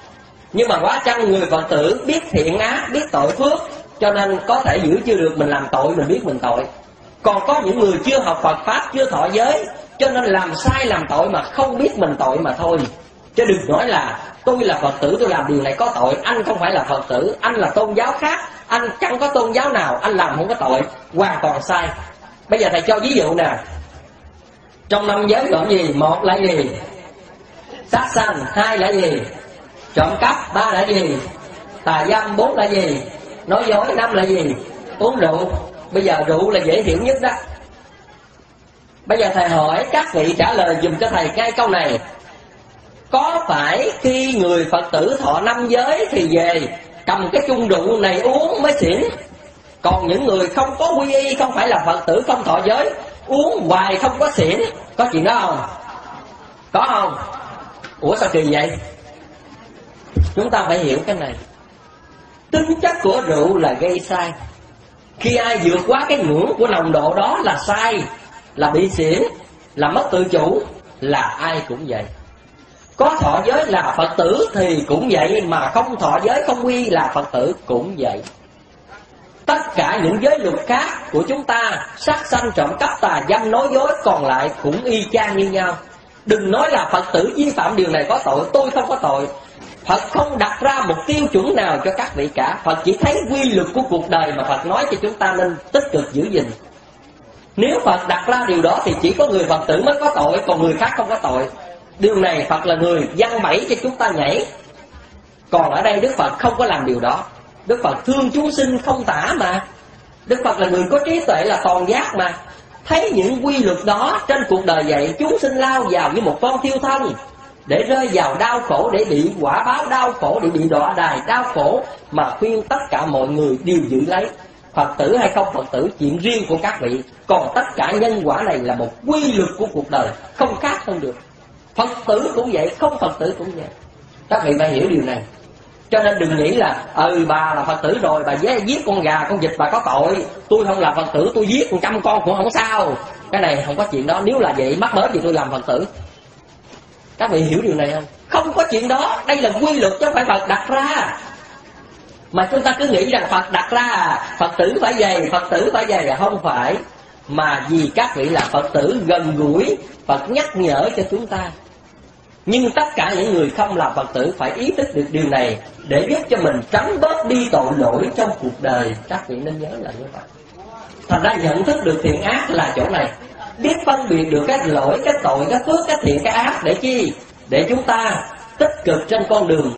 Nhưng mà quá chăng người Phật tử biết thiện ác, biết tội phước, cho nên có thể giữ chưa được mình làm tội, mình biết mình tội. Còn có những người chưa học Phật Pháp, chưa thọ giới, cho nên làm sai làm tội mà không biết mình tội mà thôi. Chứ đừng nói là tôi là Phật tử, tôi làm điều này có tội. Anh không phải là Phật tử, anh là tôn giáo khác, anh chẳng có tôn giáo nào, anh làm không có tội. Hoàn toàn sai. Bây giờ thầy cho ví dụ nè. Trong năm giới gồm gì? Một là gì? Sát sanh. Hai là gì? Trộm cắp. Ba là gì? Tà dâm. Bốn là gì? Nói dối. Năm là gì? Uống rượu. Bây giờ rượu là dễ hiểu nhất đó. Bây giờ thầy hỏi các vị trả lời dùm cho thầy ngay câu này. Có phải khi người Phật tử thọ năm giới thì về cầm cái chung rượu này uống mới xỉn, còn những người không có quy y, không phải là Phật tử, không thọ giới, uống hoài không có xỉn, có chuyện đó không? Có không? Ủa sao kỳ vậy? Chúng ta phải hiểu cái này. Tính chất của rượu là gây sai. Khi ai vượt quá cái ngưỡng của nồng độ đó là sai, là bị xỉn, là mất tự chủ, là ai cũng vậy. Có thọ giới là Phật tử thì cũng vậy, mà không thọ giới không quy là Phật tử cũng vậy. Tất cả những giới luật khác của chúng ta, sát sanh, trộm cắp, tà dâm, nói dối, còn lại cũng y chang như nhau. Đừng nói là Phật tử vi phạm điều này có tội, tôi không có tội. Phật không đặt ra một tiêu chuẩn nào cho các vị cả. Phật chỉ thấy quy luật của cuộc đời mà Phật nói cho chúng ta nên tích cực giữ gìn. Nếu Phật đặt ra điều đó thì chỉ có người Phật tử mới có tội, còn người khác không có tội. Điều này Phật là người giăng bẫy cho chúng ta nhảy. Còn ở đây Đức Phật không có làm điều đó. Đức Phật thương chúng sinh không tả mà. Đức Phật là người có trí tuệ, là toàn giác mà. Thấy những quy luật đó trên cuộc đời vậy, chúng sinh lao vào như một con thiêu thân, để rơi vào đau khổ, để bị quả báo đau khổ, để bị đọa đài đau khổ, mà khuyên tất cả mọi người đều giữ lấy. Phật tử hay không Phật tử chuyện riêng của các vị, còn tất cả nhân quả này là một quy luật của cuộc đời, không khác không được. Phật tử cũng vậy, không Phật tử cũng vậy. Các vị phải hiểu điều này. Cho nên đừng nghĩ là ừ bà là Phật tử rồi, bà giết con gà con vịt bà có tội, tôi không là Phật tử, tôi giết một trăm con cũng không sao. Cái này không có chuyện đó. Nếu là vậy mắc mớ gì tôi làm Phật tử. Các vị hiểu điều này không? Không có chuyện đó. Đây là quy luật chứ không phải Phật đặt ra. Mà chúng ta cứ nghĩ rằng Phật đặt ra Phật tử phải vậy, Phật tử phải vậy, là không phải. Mà vì các vị là Phật tử gần gũi, Phật nhắc nhở cho chúng ta. Nhưng tất cả những người không là Phật tử phải ý thức được điều này, để giúp cho mình tránh bớt đi tội lỗi trong cuộc đời. Các vị nên nhớ là như vậy. Thành ra nhận thức được thiện ác là chỗ này. Biết phân biệt được cái lỗi, cái tội, cái phước, cái thiện, cái ác để chi? Để chúng ta tích cực trên con đường